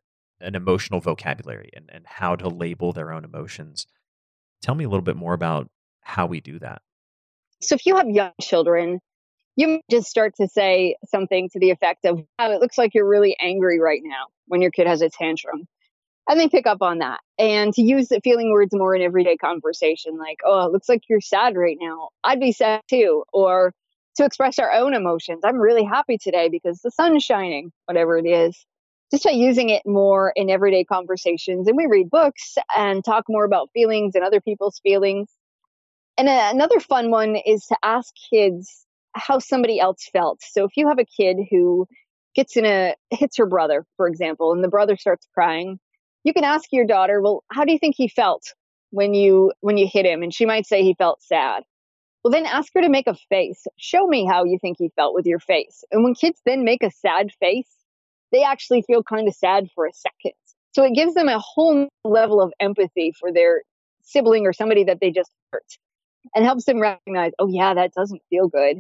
an emotional vocabulary and how to label their own emotions. Tell me a little bit more about how we do that. So if you have young children, you might just start to say something to the effect of, oh, it looks like you're really angry right now, when your kid has a tantrum. And they pick up on that. And to use the feeling words more in everyday conversation, like, oh, it looks like you're sad right now. I'd be sad too. Or to express our own emotions. I'm really happy today because the sun's shining, whatever it is. Just by using it more in everyday conversations. And we read books and talk more about feelings and other people's feelings. And another fun one is to ask kids how somebody else felt. So if you have a kid who hits her brother, for example, and the brother starts crying, you can ask your daughter, well, how do you think he felt when you hit him? And she might say he felt sad. Well, then ask her to make a face. Show me how you think he felt with your face. And when kids then make a sad face, they actually feel kind of sad for a second. So it gives them a whole level of empathy for their sibling or somebody that they just hurt, and helps them recognize, oh yeah, that doesn't feel good.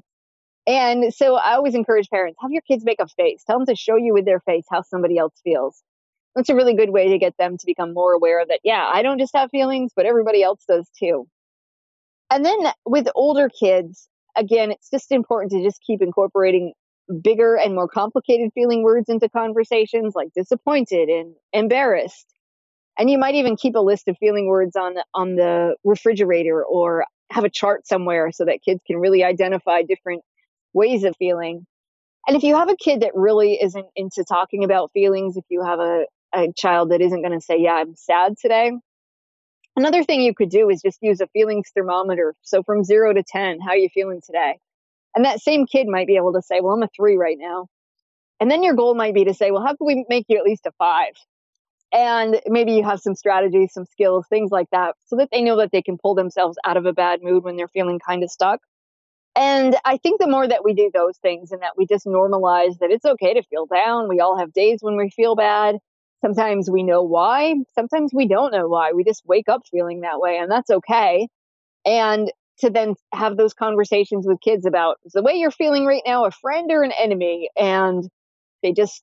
And so I always encourage parents, have your kids make a face. Tell them to show you with their face how somebody else feels. That's a really good way to get them to become more aware that, yeah, I don't just have feelings, but everybody else does too. And then with older kids, again, it's just important to just keep incorporating bigger and more complicated feeling words into conversations like disappointed and embarrassed. And you might even keep a list of feeling words on the refrigerator, or have a chart somewhere so that kids can really identify different ways of feeling. And if you have a kid that really isn't into talking about feelings, if you have a child that isn't going to say, yeah, I'm sad today, another thing you could do is just use a feelings thermometer. So from 0 to 10, how are you feeling today? And that same kid might be able to say, well, I'm a 3 right now. And then your goal might be to say, well, how can we make you at least a 5? And maybe you have some strategies, some skills, things like that, so that they know that they can pull themselves out of a bad mood when they're feeling kind of stuck. And I think the more that we do those things, and that we just normalize that it's okay to feel down. We all have days when we feel bad. Sometimes we know why. Sometimes we don't know why. We just wake up feeling that way, and that's okay. And to then have those conversations with kids about, is the way you're feeling right now a friend or an enemy? And they just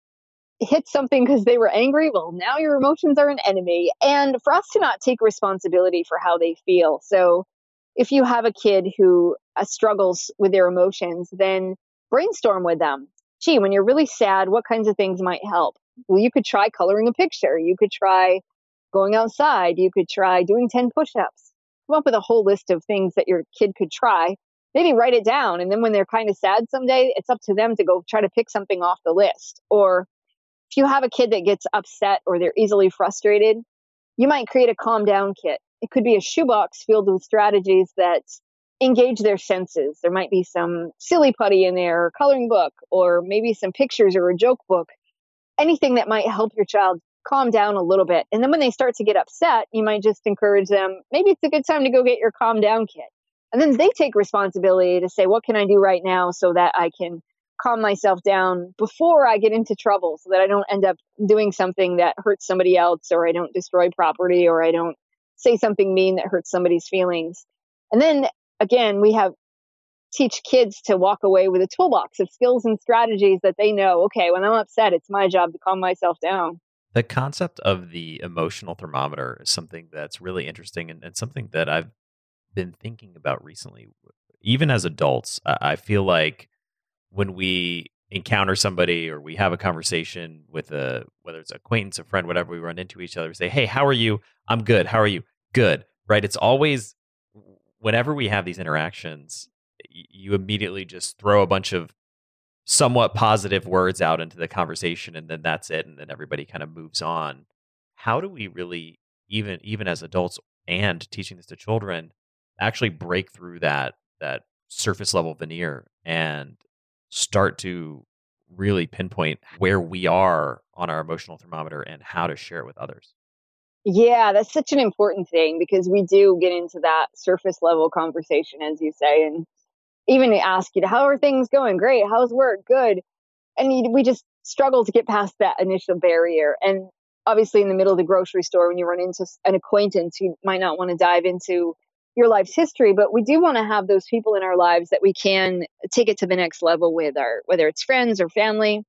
hit something because they were angry. Well, now your emotions are an enemy. And for us to not take responsibility for how they feel. So if you have a kid who struggles with their emotions, then brainstorm with them. Gee, when you're really sad, what kinds of things might help? Well, you could try coloring a picture. You could try going outside. You could try doing 10 push-ups. Come up with a whole list of things that your kid could try. Maybe write it down. And then when they're kind of sad someday, it's up to them to go try to pick something off the list. Or if you have a kid that gets upset or they're easily frustrated, you might create a calm down kit. It could be a shoebox filled with strategies that engage their senses. There might be some silly putty in there, or a coloring book, or maybe some pictures or a joke book. Anything that might help your child calm down a little bit. And then when they start to get upset, you might just encourage them, maybe it's a good time to go get your calm down kit. And then they take responsibility to say, what can I do right now so that I can calm myself down before I get into trouble, so that I don't end up doing something that hurts somebody else, or I don't destroy property, or I don't say something mean that hurts somebody's feelings. And then again, we have teach kids to walk away with a toolbox of skills and strategies that they know, okay, when I'm upset, it's my job to calm myself down. The concept of the emotional thermometer is something that's really interesting, and something that I've been thinking about recently. Even as adults, I feel like when we encounter somebody, or we have a conversation with whether it's an acquaintance, a friend, whatever, we run into each other, we say, hey, how are you? I'm good. How are you? Good. Right? It's always, whenever we have these interactions, you immediately just throw a bunch of somewhat positive words out into the conversation, and then that's it. And then everybody kind of moves on. How do we really, even as adults and teaching this to children, actually break through that surface level veneer and start to really pinpoint where we are on our emotional thermometer and how to share it with others? Yeah, that's such an important thing, because we do get into that surface level conversation, as you say, and even ask you, how are things going? Great. How's work? Good. And we just struggle to get past that initial barrier. And obviously in the middle of the grocery store, when you run into an acquaintance, you might not want to dive into your life's history, but we do want to have those people in our lives that we can take it to the next level with, whether it's friends or family.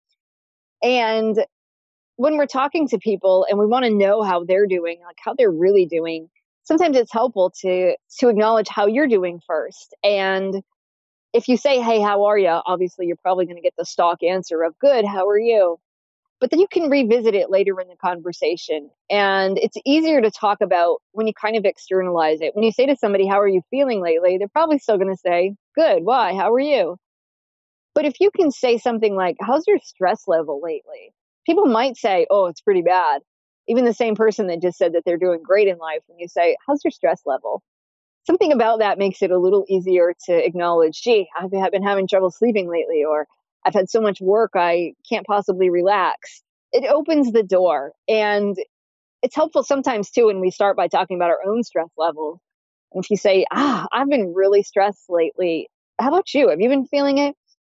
And when we're talking to people and we want to know how they're doing, like how they're really doing, sometimes it's helpful to acknowledge how you're doing first. And if you say, hey, how are you? Obviously, you're probably going to get the stock answer of good, how are you? But then you can revisit it later in the conversation. And it's easier to talk about when you kind of externalize it. When you say to somebody, how are you feeling lately? They're probably still going to say, good. Why? How are you? But if you can say something like, how's your stress level lately? People might say, oh, it's pretty bad. Even the same person that just said that they're doing great in life, when you say, how's your stress level? Something about that makes it a little easier to acknowledge, gee, I've been having trouble sleeping lately, or I've had so much work, I can't possibly relax. It opens the door. And it's helpful sometimes too when we start by talking about our own stress levels. And if you say, I've been really stressed lately. How about you? Have you been feeling it?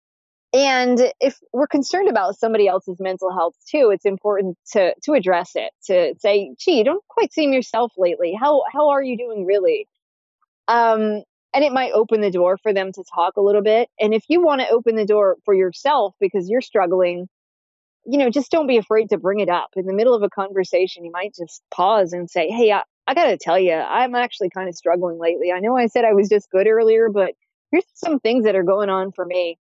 And if we're concerned about somebody else's mental health too, it's important to address it, to say, gee, you don't quite seem yourself lately. How are you doing really? And it might open the door for them to talk a little bit. And if you want to open the door for yourself because you're struggling, just don't be afraid to bring it up. In the middle of a conversation, you might just pause and say, hey, I got to tell you, I'm actually kind of struggling lately. I know I said I was just good earlier, but here's some things that are going on for me.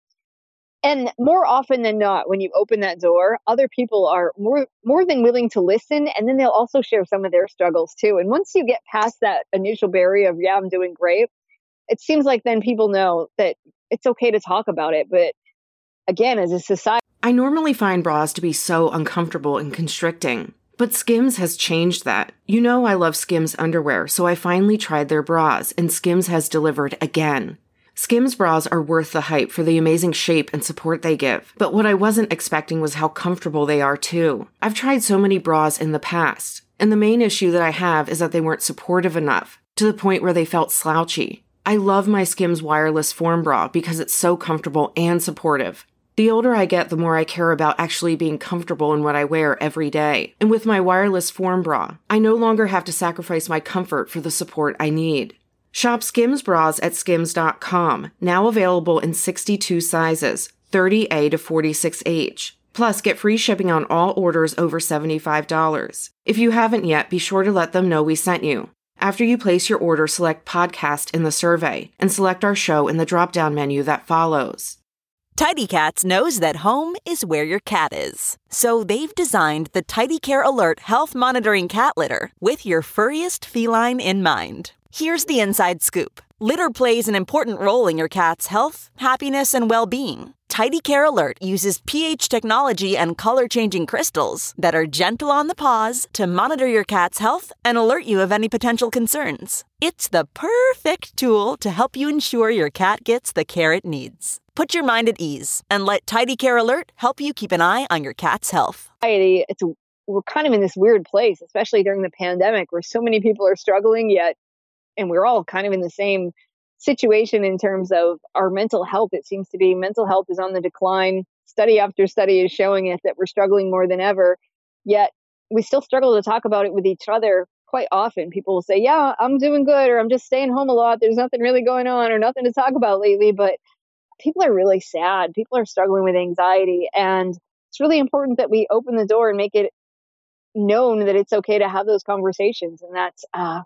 And more often than not, when you open that door, other people are more than willing to listen. And then they'll also share some of their struggles too. And once you get past that initial barrier of, yeah, I'm doing great, it seems like then people know that it's okay to talk about it. But again, as a society, I normally find bras to be so uncomfortable and constricting, but Skims has changed that. You know I love Skims underwear, so I finally tried their bras, and Skims has delivered again. Skims bras are worth the hype for the amazing shape and support they give, but what I wasn't expecting was how comfortable they are too. I've tried so many bras in the past, and the main issue that I have is that they weren't supportive enough, to the point where they felt slouchy. I love my Skims wireless form bra because it's so comfortable and supportive. The older I get, the more I care about actually being comfortable in what I wear every day. And with my wireless form bra, I no longer have to sacrifice my comfort for the support I need. Shop Skims bras at skims.com, now available in 62 sizes, 30A to 46H. Plus, get free shipping on all orders over $75. If you haven't yet, be sure to let them know we sent you. After you place your order, select podcast in the survey and select our show in the drop-down menu that follows. Tidy Cats knows that home is where your cat is. So they've designed the Tidy Care Alert health monitoring cat litter with your furriest feline in mind. Here's the inside scoop. Litter plays an important role in your cat's health, happiness, and well-being. Tidy Care Alert uses pH technology and color-changing crystals that are gentle on the paws to monitor your cat's health and alert you of any potential concerns. It's the perfect tool to help you ensure your cat gets the care it needs. Put your mind at ease and let Tidy Care Alert help you keep an eye on your cat's health. We're kind of in this weird place, especially during the pandemic, where so many people are struggling yet, and we're all kind of in the same situation in terms of our mental health. It seems to be mental health is on the decline. Study after study is showing us that we're struggling more than ever, yet we still struggle to talk about it with each other. Quite often people will say, yeah, I'm doing good, or I'm just staying home a lot. There's nothing really going on or nothing to talk about lately. But people are really sad. People are struggling with anxiety. And it's really important that we open the door and make it known that it's okay to have those conversations. And that's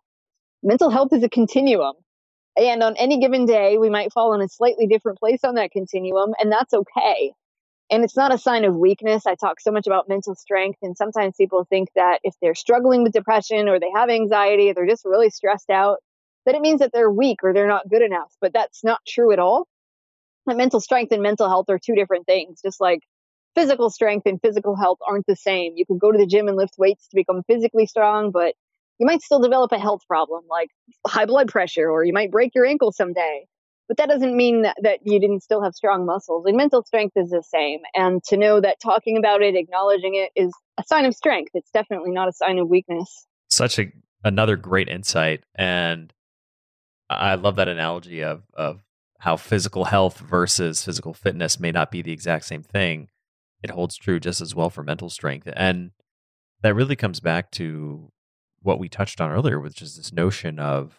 mental health is a continuum. And on any given day, we might fall in a slightly different place on that continuum, and that's okay. And it's not a sign of weakness. I talk so much about mental strength, and sometimes people think that if they're struggling with depression or they have anxiety, or they're just really stressed out, that it means that they're weak or they're not good enough. But that's not true at all. That mental strength and mental health are two different things, just like physical strength and physical health aren't the same. You can go to the gym and lift weights to become physically strong, but you might still develop a health problem like high blood pressure, or you might break your ankle someday. But that doesn't mean that you didn't still have strong muscles. And mental strength is the same. And to know that talking about it, acknowledging it is a sign of strength. It's definitely not a sign of weakness. Another great insight. And I love that analogy of how physical health versus physical fitness may not be the exact same thing. It holds true just as well for mental strength. And that really comes back to what we touched on earlier, which is this notion of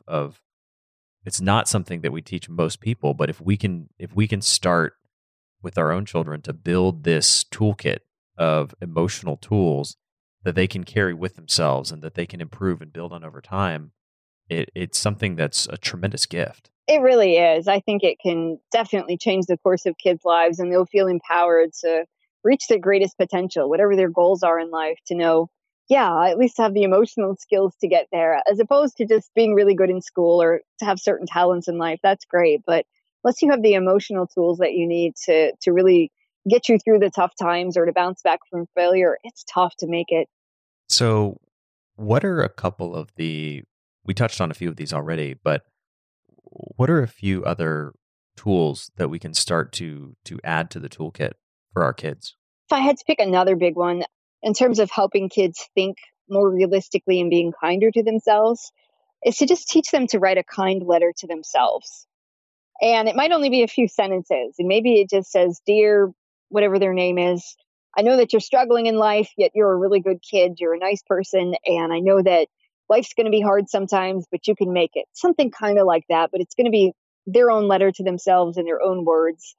it's not something that we teach most people, but if we can start with our own children to build this toolkit of emotional tools that they can carry with themselves and that they can improve and build on over time, it's something that's a tremendous gift. It really is. I think it can definitely change the course of kids' lives, and they'll feel empowered to reach their greatest potential, whatever their goals are in life, to know, yeah, I at least have the emotional skills to get there, as opposed to just being really good in school or to have certain talents in life. That's great. But unless you have the emotional tools that you need to really get you through the tough times or to bounce back from failure, it's tough to make it. So what are a couple of we touched on a few of these already, but what are a few other tools that we can start to add to the toolkit for our kids? If I had to pick another big one, in terms of helping kids think more realistically and being kinder to themselves, is to just teach them to write a kind letter to themselves. And it might only be a few sentences. And maybe it just says, dear, whatever their name is, I know that you're struggling in life, yet you're a really good kid. You're a nice person. And I know that life's going to be hard sometimes, but you can make it. Something kind of like that. But it's going to be their own letter to themselves in their own words.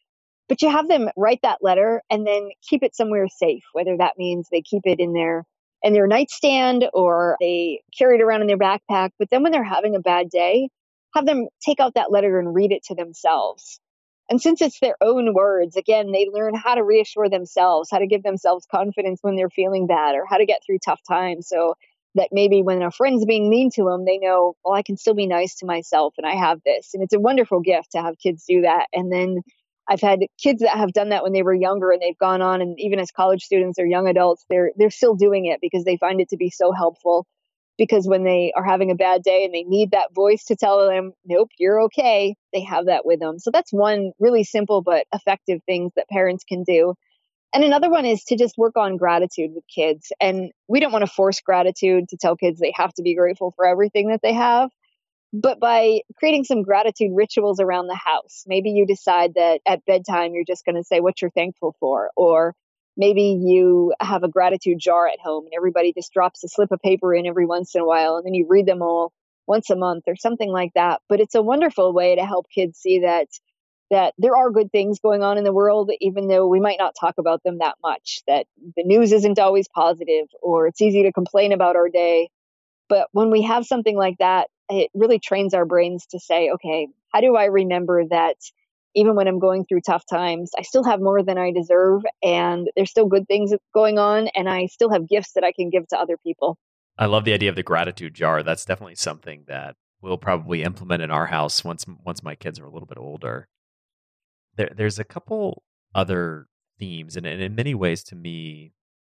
But you have them write that letter and then keep it somewhere safe, whether that means they keep it in their nightstand or they carry it around in their backpack. But then when they're having a bad day, have them take out that letter and read it to themselves. And since it's their own words, again, they learn how to reassure themselves, how to give themselves confidence when they're feeling bad or how to get through tough times. So that maybe when a friend's being mean to them, they know, well, I can still be nice to myself and I have this. And it's a wonderful gift to have kids do that. And then I've had kids that have done that when they were younger and they've gone on, and even as college students or young adults, they're still doing it because they find it to be so helpful. Because when they are having a bad day and they need that voice to tell them, nope, you're okay, they have that with them. So that's one really simple but effective thing that parents can do. And another one is to just work on gratitude with kids. And we don't want to force gratitude to tell kids they have to be grateful for everything that they have. But by creating some gratitude rituals around the house, maybe you decide that at bedtime, you're just going to say what you're thankful for. Or maybe you have a gratitude jar at home and everybody just drops a slip of paper in every once in a while. And then you read them all once a month or something like that. But it's a wonderful way to help kids see that there are good things going on in the world, even though we might not talk about them that much, that the news isn't always positive or it's easy to complain about our day. But when we have something like that, it really trains our brains to say, okay, how do I remember that even when I'm going through tough times, I still have more than I deserve and there's still good things going on and I still have gifts that I can give to other people. I love the idea of the gratitude jar. That's definitely something that we'll probably implement in our house once my kids are a little bit older. There's a couple other themes, and in many ways to me,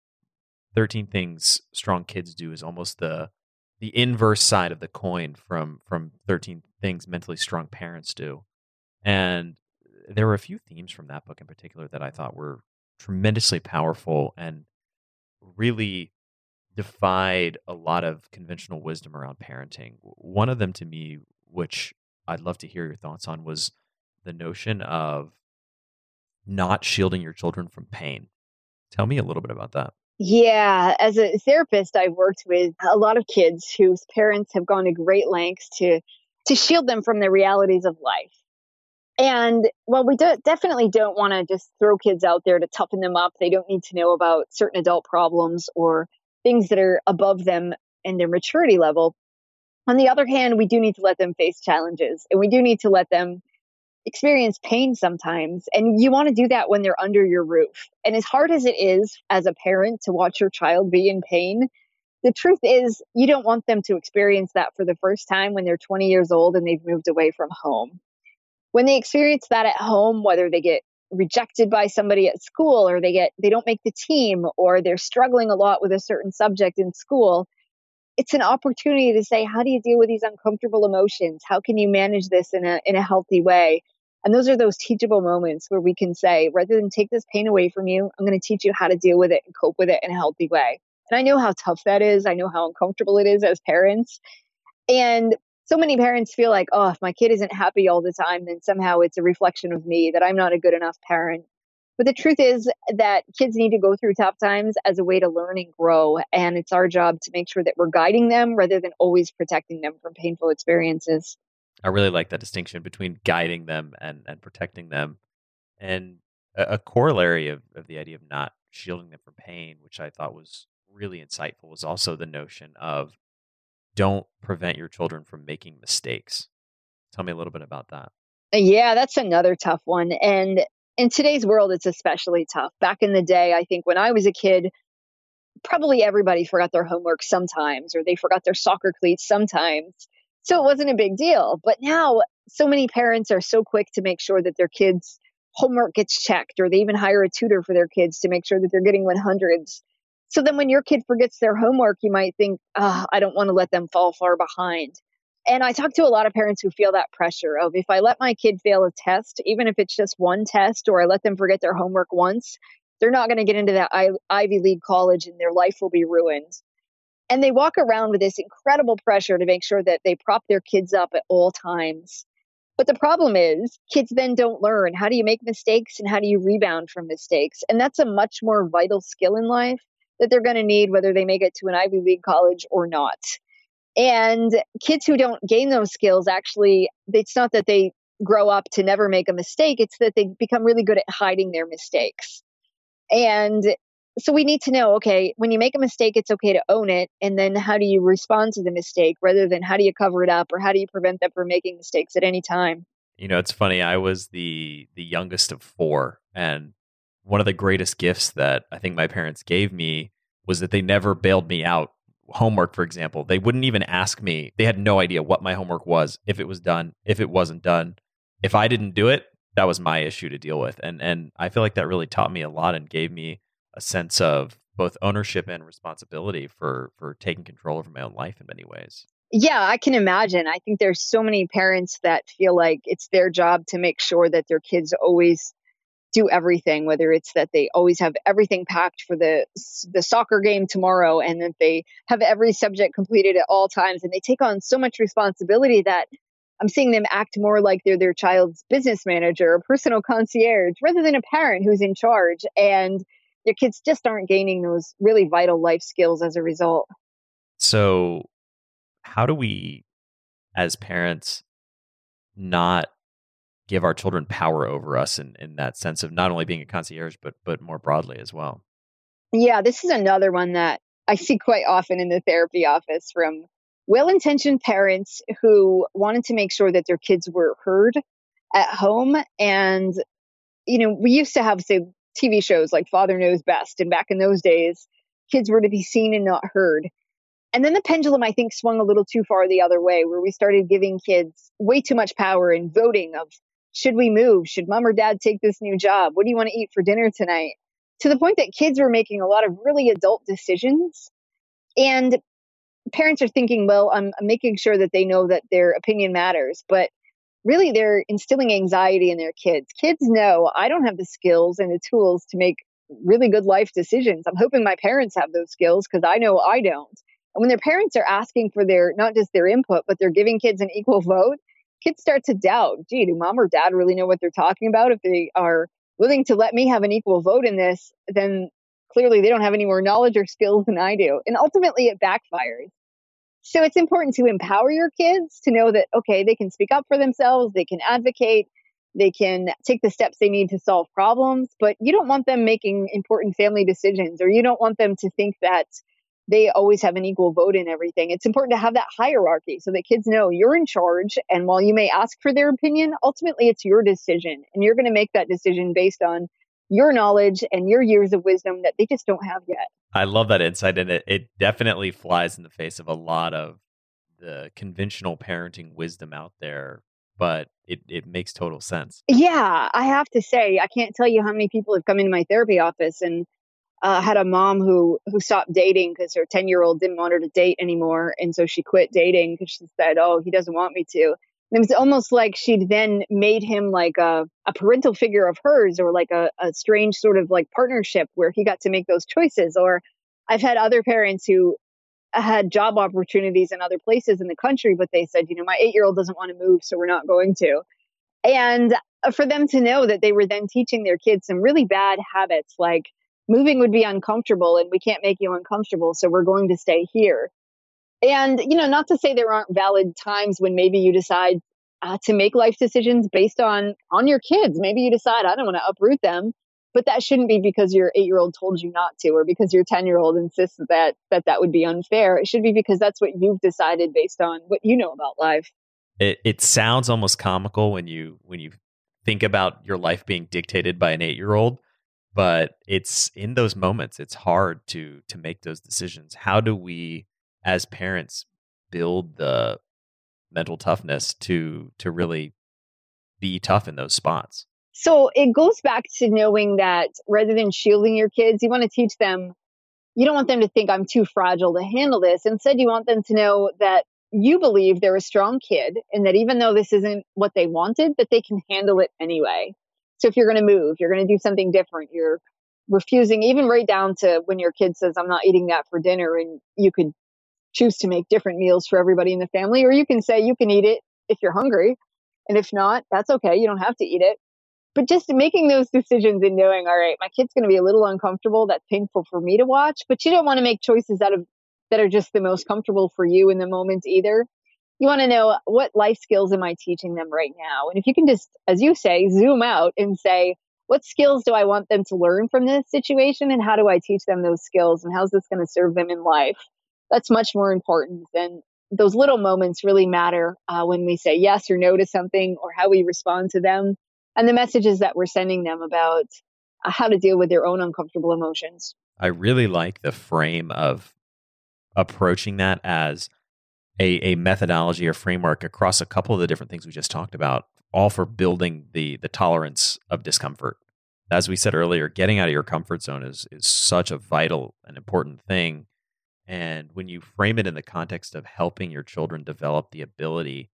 13 Things Strong Kids Do is almost the inverse side of the coin from 13 Things Mentally Strong Parents Do. And there were a few themes from that book in particular that I thought were tremendously powerful and really defied a lot of conventional wisdom around parenting. One of them to me, which I'd love to hear your thoughts on, was the notion of not shielding your children from pain. Tell me a little bit about that. Yeah, as a therapist, I've worked with a lot of kids whose parents have gone to great lengths to shield them from the realities of life. And while we definitely don't want to just throw kids out there to toughen them up, they don't need to know about certain adult problems or things that are above them and their maturity level. On the other hand, we do need to let them face challenges and we do need to let them experience pain sometimes. And you want to do that when they're under your roof. And as hard as it is as a parent to watch your child be in pain, the truth is you don't want them to experience that for the first time when they're 20 years old and they've moved away from home. When they experience that at home, whether they get rejected by somebody at school or they don't make the team or they're struggling a lot with a certain subject in school, it's an opportunity to say, how do you deal with these uncomfortable emotions? How can you manage this in a healthy way? And those are those teachable moments where we can say, rather than take this pain away from you, I'm going to teach you how to deal with it and cope with it in a healthy way. And I know how tough that is. I know how uncomfortable it is as parents. And so many parents feel like, oh, if my kid isn't happy all the time, then somehow it's a reflection of me, that I'm not a good enough parent. But the truth is that kids need to go through tough times as a way to learn and grow. And it's our job to make sure that we're guiding them rather than always protecting them from painful experiences. I really like that distinction between guiding them and protecting them. And a corollary of the idea of not shielding them from pain, which I thought was really insightful, was also the notion of don't prevent your children from making mistakes. Tell me a little bit about that. Yeah, that's another tough one. And in today's world, it's especially tough. Back in the day, I think when I was a kid, probably everybody forgot their homework sometimes, or they forgot their soccer cleats sometimes. So it wasn't a big deal. But now so many parents are so quick to make sure that their kids' homework gets checked, or they even hire a tutor for their kids to make sure that they're getting 100s. So then when your kid forgets their homework, you might think, I don't want to let them fall far behind. And I talk to a lot of parents who feel that pressure of, if I let my kid fail a test, even if it's just one test, or I let them forget their homework once, they're not going to get into that Ivy League college and their life will be ruined. And they walk around with this incredible pressure to make sure that they prop their kids up at all times. But the problem is kids then don't learn. How do you make mistakes and how do you rebound from mistakes? And that's a much more vital skill in life that they're going to need, whether they make it to an Ivy League college or not. And kids who don't gain those skills, actually, it's not that they grow up to never make a mistake. It's that they become really good at hiding their mistakes. And so we need to know, okay, when you make a mistake, it's okay to own it. And then how do you respond to the mistake rather than how do you cover it up or how do you prevent them from making mistakes at any time? You know, it's funny. I was the youngest of four, and one of the greatest gifts that I think my parents gave me was that they never bailed me out. Homework, for example, they wouldn't even ask me. They had no idea what my homework was, if it was done, if it wasn't done. If I didn't do it, that was my issue to deal with. And I feel like that really taught me a lot and gave me a sense of both ownership and responsibility for taking control over my own life in many ways. Yeah, I can imagine. I think there's so many parents that feel like it's their job to make sure that their kids always do everything, whether it's that they always have everything packed for the soccer game tomorrow and that they have every subject completed at all times. And they take on so much responsibility that I'm seeing them act more like they're their child's business manager or personal concierge rather than a parent who's in charge. And your kids just aren't gaining those really vital life skills as a result. So how do we, as parents, not give our children power over us in that sense of not only being a concierge, but more broadly as well? Yeah, this is another one that I see quite often in the therapy office from well-intentioned parents who wanted to make sure that their kids were heard at home. And, you know, we used to have, say, TV shows like Father Knows Best. And back in those days, kids were to be seen and not heard. And then the pendulum, I think, swung a little too far the other way, where we started giving kids way too much power in voting of, should we move? Should mom or dad take this new job? What do you want to eat for dinner tonight? To the point that kids were making a lot of really adult decisions. And parents are thinking, well, I'm making sure that they know that their opinion matters. But really, they're instilling anxiety in their kids. Kids know I don't have the skills and the tools to make really good life decisions. I'm hoping my parents have those skills because I know I don't. And when their parents are asking for their, not just their input, but they're giving kids an equal vote, kids start to doubt, gee, do mom or dad really know what they're talking about? If they are willing to let me have an equal vote in this, then clearly they don't have any more knowledge or skills than I do. And ultimately it backfires. So it's important to empower your kids to know that, okay, they can speak up for themselves, they can advocate, they can take the steps they need to solve problems, but you don't want them making important family decisions, or you don't want them to think that they always have an equal vote in everything. It's important to have that hierarchy so that kids know you're in charge. And while you may ask for their opinion, ultimately it's your decision. And you're going to make that decision based on your knowledge and your years of wisdom that they just don't have yet. I love that insight. And it definitely flies in the face of a lot of the conventional parenting wisdom out there. But it makes total sense. Yeah, I have to say, I can't tell you how many people have come into my therapy office and had a mom who stopped dating because her 10-year-old didn't want her to date anymore. And so she quit dating because she said, oh, he doesn't want me to. And it was almost like she'd then made him like a parental figure of hers, or like a strange sort of like partnership where he got to make those choices. Or I've had other parents who had job opportunities in other places in the country, but they said, you know, my 8-year-old doesn't want to move, so we're not going to. And for them to know that they were then teaching their kids some really bad habits, like moving would be uncomfortable and we can't make you uncomfortable, so we're going to stay here. And, you know, not to say there aren't valid times when maybe you decide to make life decisions based on your kids. Maybe you decide, I don't want to uproot them, but that shouldn't be because your 8-year-old told you not to, or because your 10-year-old insists that would be unfair. It should be because that's what you've decided based on what you know about life. It sounds almost comical when you think about your life being dictated by an 8-year-old. But it's in those moments, it's hard to make those decisions. How do we, as parents, build the mental toughness to really be tough in those spots? So it goes back to knowing that rather than shielding your kids, you want to teach them, you don't want them to think I'm too fragile to handle this. Instead, you want them to know that you believe they're a strong kid and that even though this isn't what they wanted, that they can handle it anyway. So if you're going to move, you're going to do something different, you're refusing, even right down to when your kid says, I'm not eating that for dinner, and you could choose to make different meals for everybody in the family, or you can say you can eat it if you're hungry. And if not, that's okay. You don't have to eat it. But just making those decisions and knowing, all right, my kid's going to be a little uncomfortable. That's painful for me to watch, but you don't want to make choices that are just the most comfortable for you in the moment either. You want to know, what life skills am I teaching them right now? And if you can just, as you say, zoom out and say, what skills do I want them to learn from this situation? And how do I teach them those skills? And how's this going to serve them in life? That's much more important than those little moments really matter when we say yes or no to something, or how we respond to them, and the messages that we're sending them about how to deal with their own uncomfortable emotions. I really like the frame of approaching that as a methodology or framework across a couple of the different things we just talked about, all for building the tolerance of discomfort. As we said earlier, getting out of your comfort zone is such a vital and important thing. And when you frame it in the context of helping your children develop the ability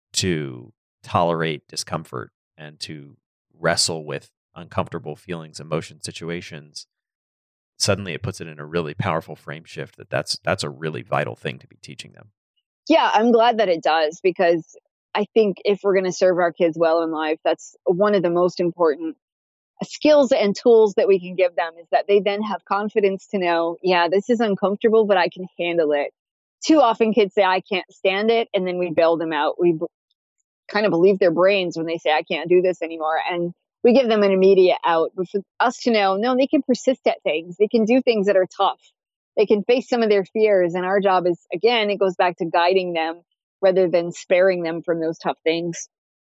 to tolerate discomfort and to wrestle with uncomfortable feelings, emotions, situations, suddenly it puts it in a really powerful frame shift that's a really vital thing to be teaching them. Yeah, I'm glad that it does, because I think if we're going to serve our kids well in life, that's one of the most important skills and tools that we can give them, is that they then have confidence to know, yeah, this is uncomfortable, but I can handle it. Too often kids say, I can't stand it. And then we bail them out. We kind of believe their brains when they say, I can't do this anymore. And we give them an immediate out. But for us to know, no, they can persist at things. They can do things that are tough. They can face some of their fears. And our job is, again, it goes back to guiding them rather than sparing them from those tough things.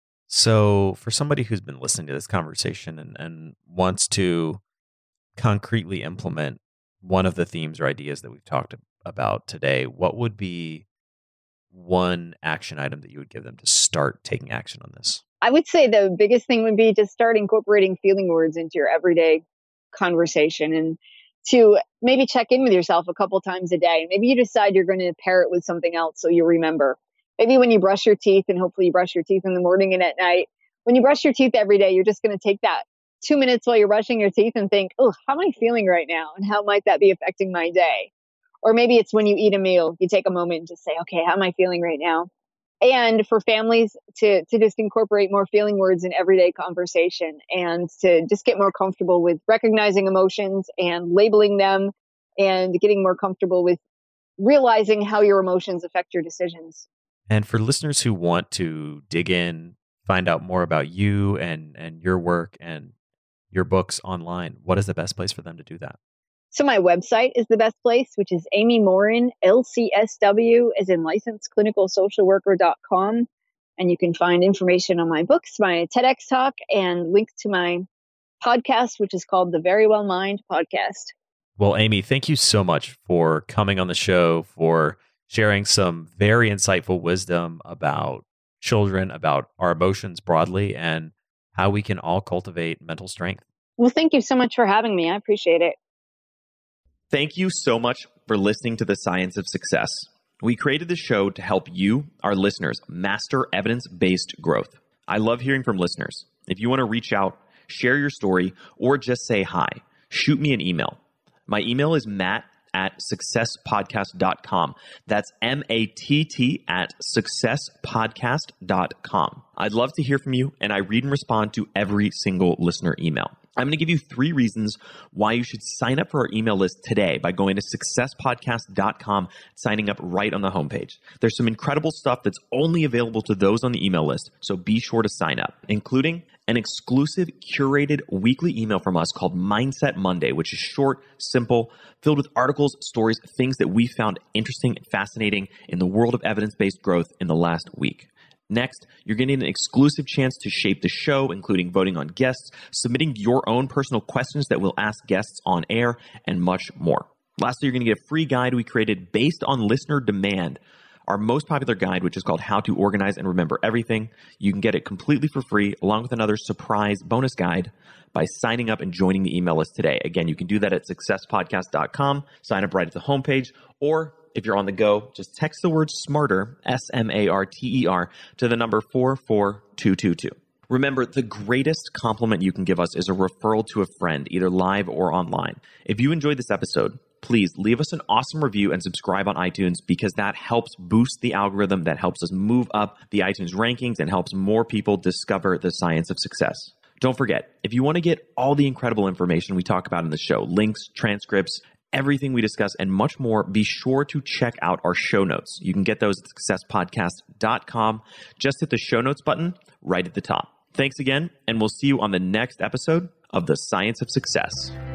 So for somebody who's been listening to this conversation and wants to concretely implement one of the themes or ideas that we've talked about today, what would be one action item that you would give them to start taking action on this? I would say the biggest thing would be to start incorporating feeling words into your everyday conversation, and to maybe check in with yourself a couple times a day. Maybe you decide you're going to pair it with something else so you remember. Maybe when you brush your teeth, and hopefully you brush your teeth in the morning and at night, when you brush your teeth every day, you're just going to take that 2 minutes while you're brushing your teeth and think, oh, how am I feeling right now? And how might that be affecting my day? Or maybe it's when you eat a meal, you take a moment and just say, okay, how am I feeling right now? And for families to just incorporate more feeling words in everyday conversation, and to just get more comfortable with recognizing emotions and labeling them, and getting more comfortable with realizing how your emotions affect your decisions. And for listeners who want to dig in, find out more about you and your work and your books online, what is the best place for them to do that? So my website is the best place, which is Amy Morin, LCSW, as in licensed clinical social worker.com. And you can find information on my books, my TEDx talk, and link to my podcast, which is called the Very Well Mind podcast. Well, Amy, thank you so much for coming on the show, for sharing some very insightful wisdom about children, about our emotions broadly, and how we can all cultivate mental strength. Well, thank you so much for having me. I appreciate it. Thank you so much for listening to The Science of Success. We created this show to help you, our listeners, master evidence-based growth. I love hearing from listeners. If you want to reach out, share your story, or just say hi, shoot me an email. My email is matt@successpodcast.com. That's matt@successpodcast.com. I'd love to hear from you, and I read and respond to every single listener email. I'm going to give you 3 reasons why you should sign up for our email list today by going to successpodcast.com, signing up right on the homepage. There's some incredible stuff that's only available to those on the email list, so be sure to sign up, including an exclusive curated weekly email from us called Mindset Monday, which is short, simple, filled with articles, stories, things that we found interesting and fascinating in the world of evidence-based growth in the last week. Next, you're getting an exclusive chance to shape the show, including voting on guests, submitting your own personal questions that we'll ask guests on air, and much more. Lastly, you're going to get a free guide we created based on listener demand, our most popular guide, which is called How to Organize and Remember Everything. You can get it completely for free, along with another surprise bonus guide, by signing up and joining the email list today. Again, you can do that at successpodcast.com, sign up right at the homepage, or if you're on the go, just text the word SMARTER, SMARTER, to the number 44222. Remember, the greatest compliment you can give us is a referral to a friend, either live or online. If you enjoyed this episode, please leave us an awesome review and subscribe on iTunes, because that helps boost the algorithm, that helps us move up the iTunes rankings, and helps more people discover the science of success. Don't forget, if you want to get all the incredible information we talk about in the show, links, transcripts, everything we discuss and much more, be sure to check out our show notes. You can get those at successpodcast.com. Just hit the show notes button right at the top. Thanks again, and we'll see you on the next episode of The Science of Success.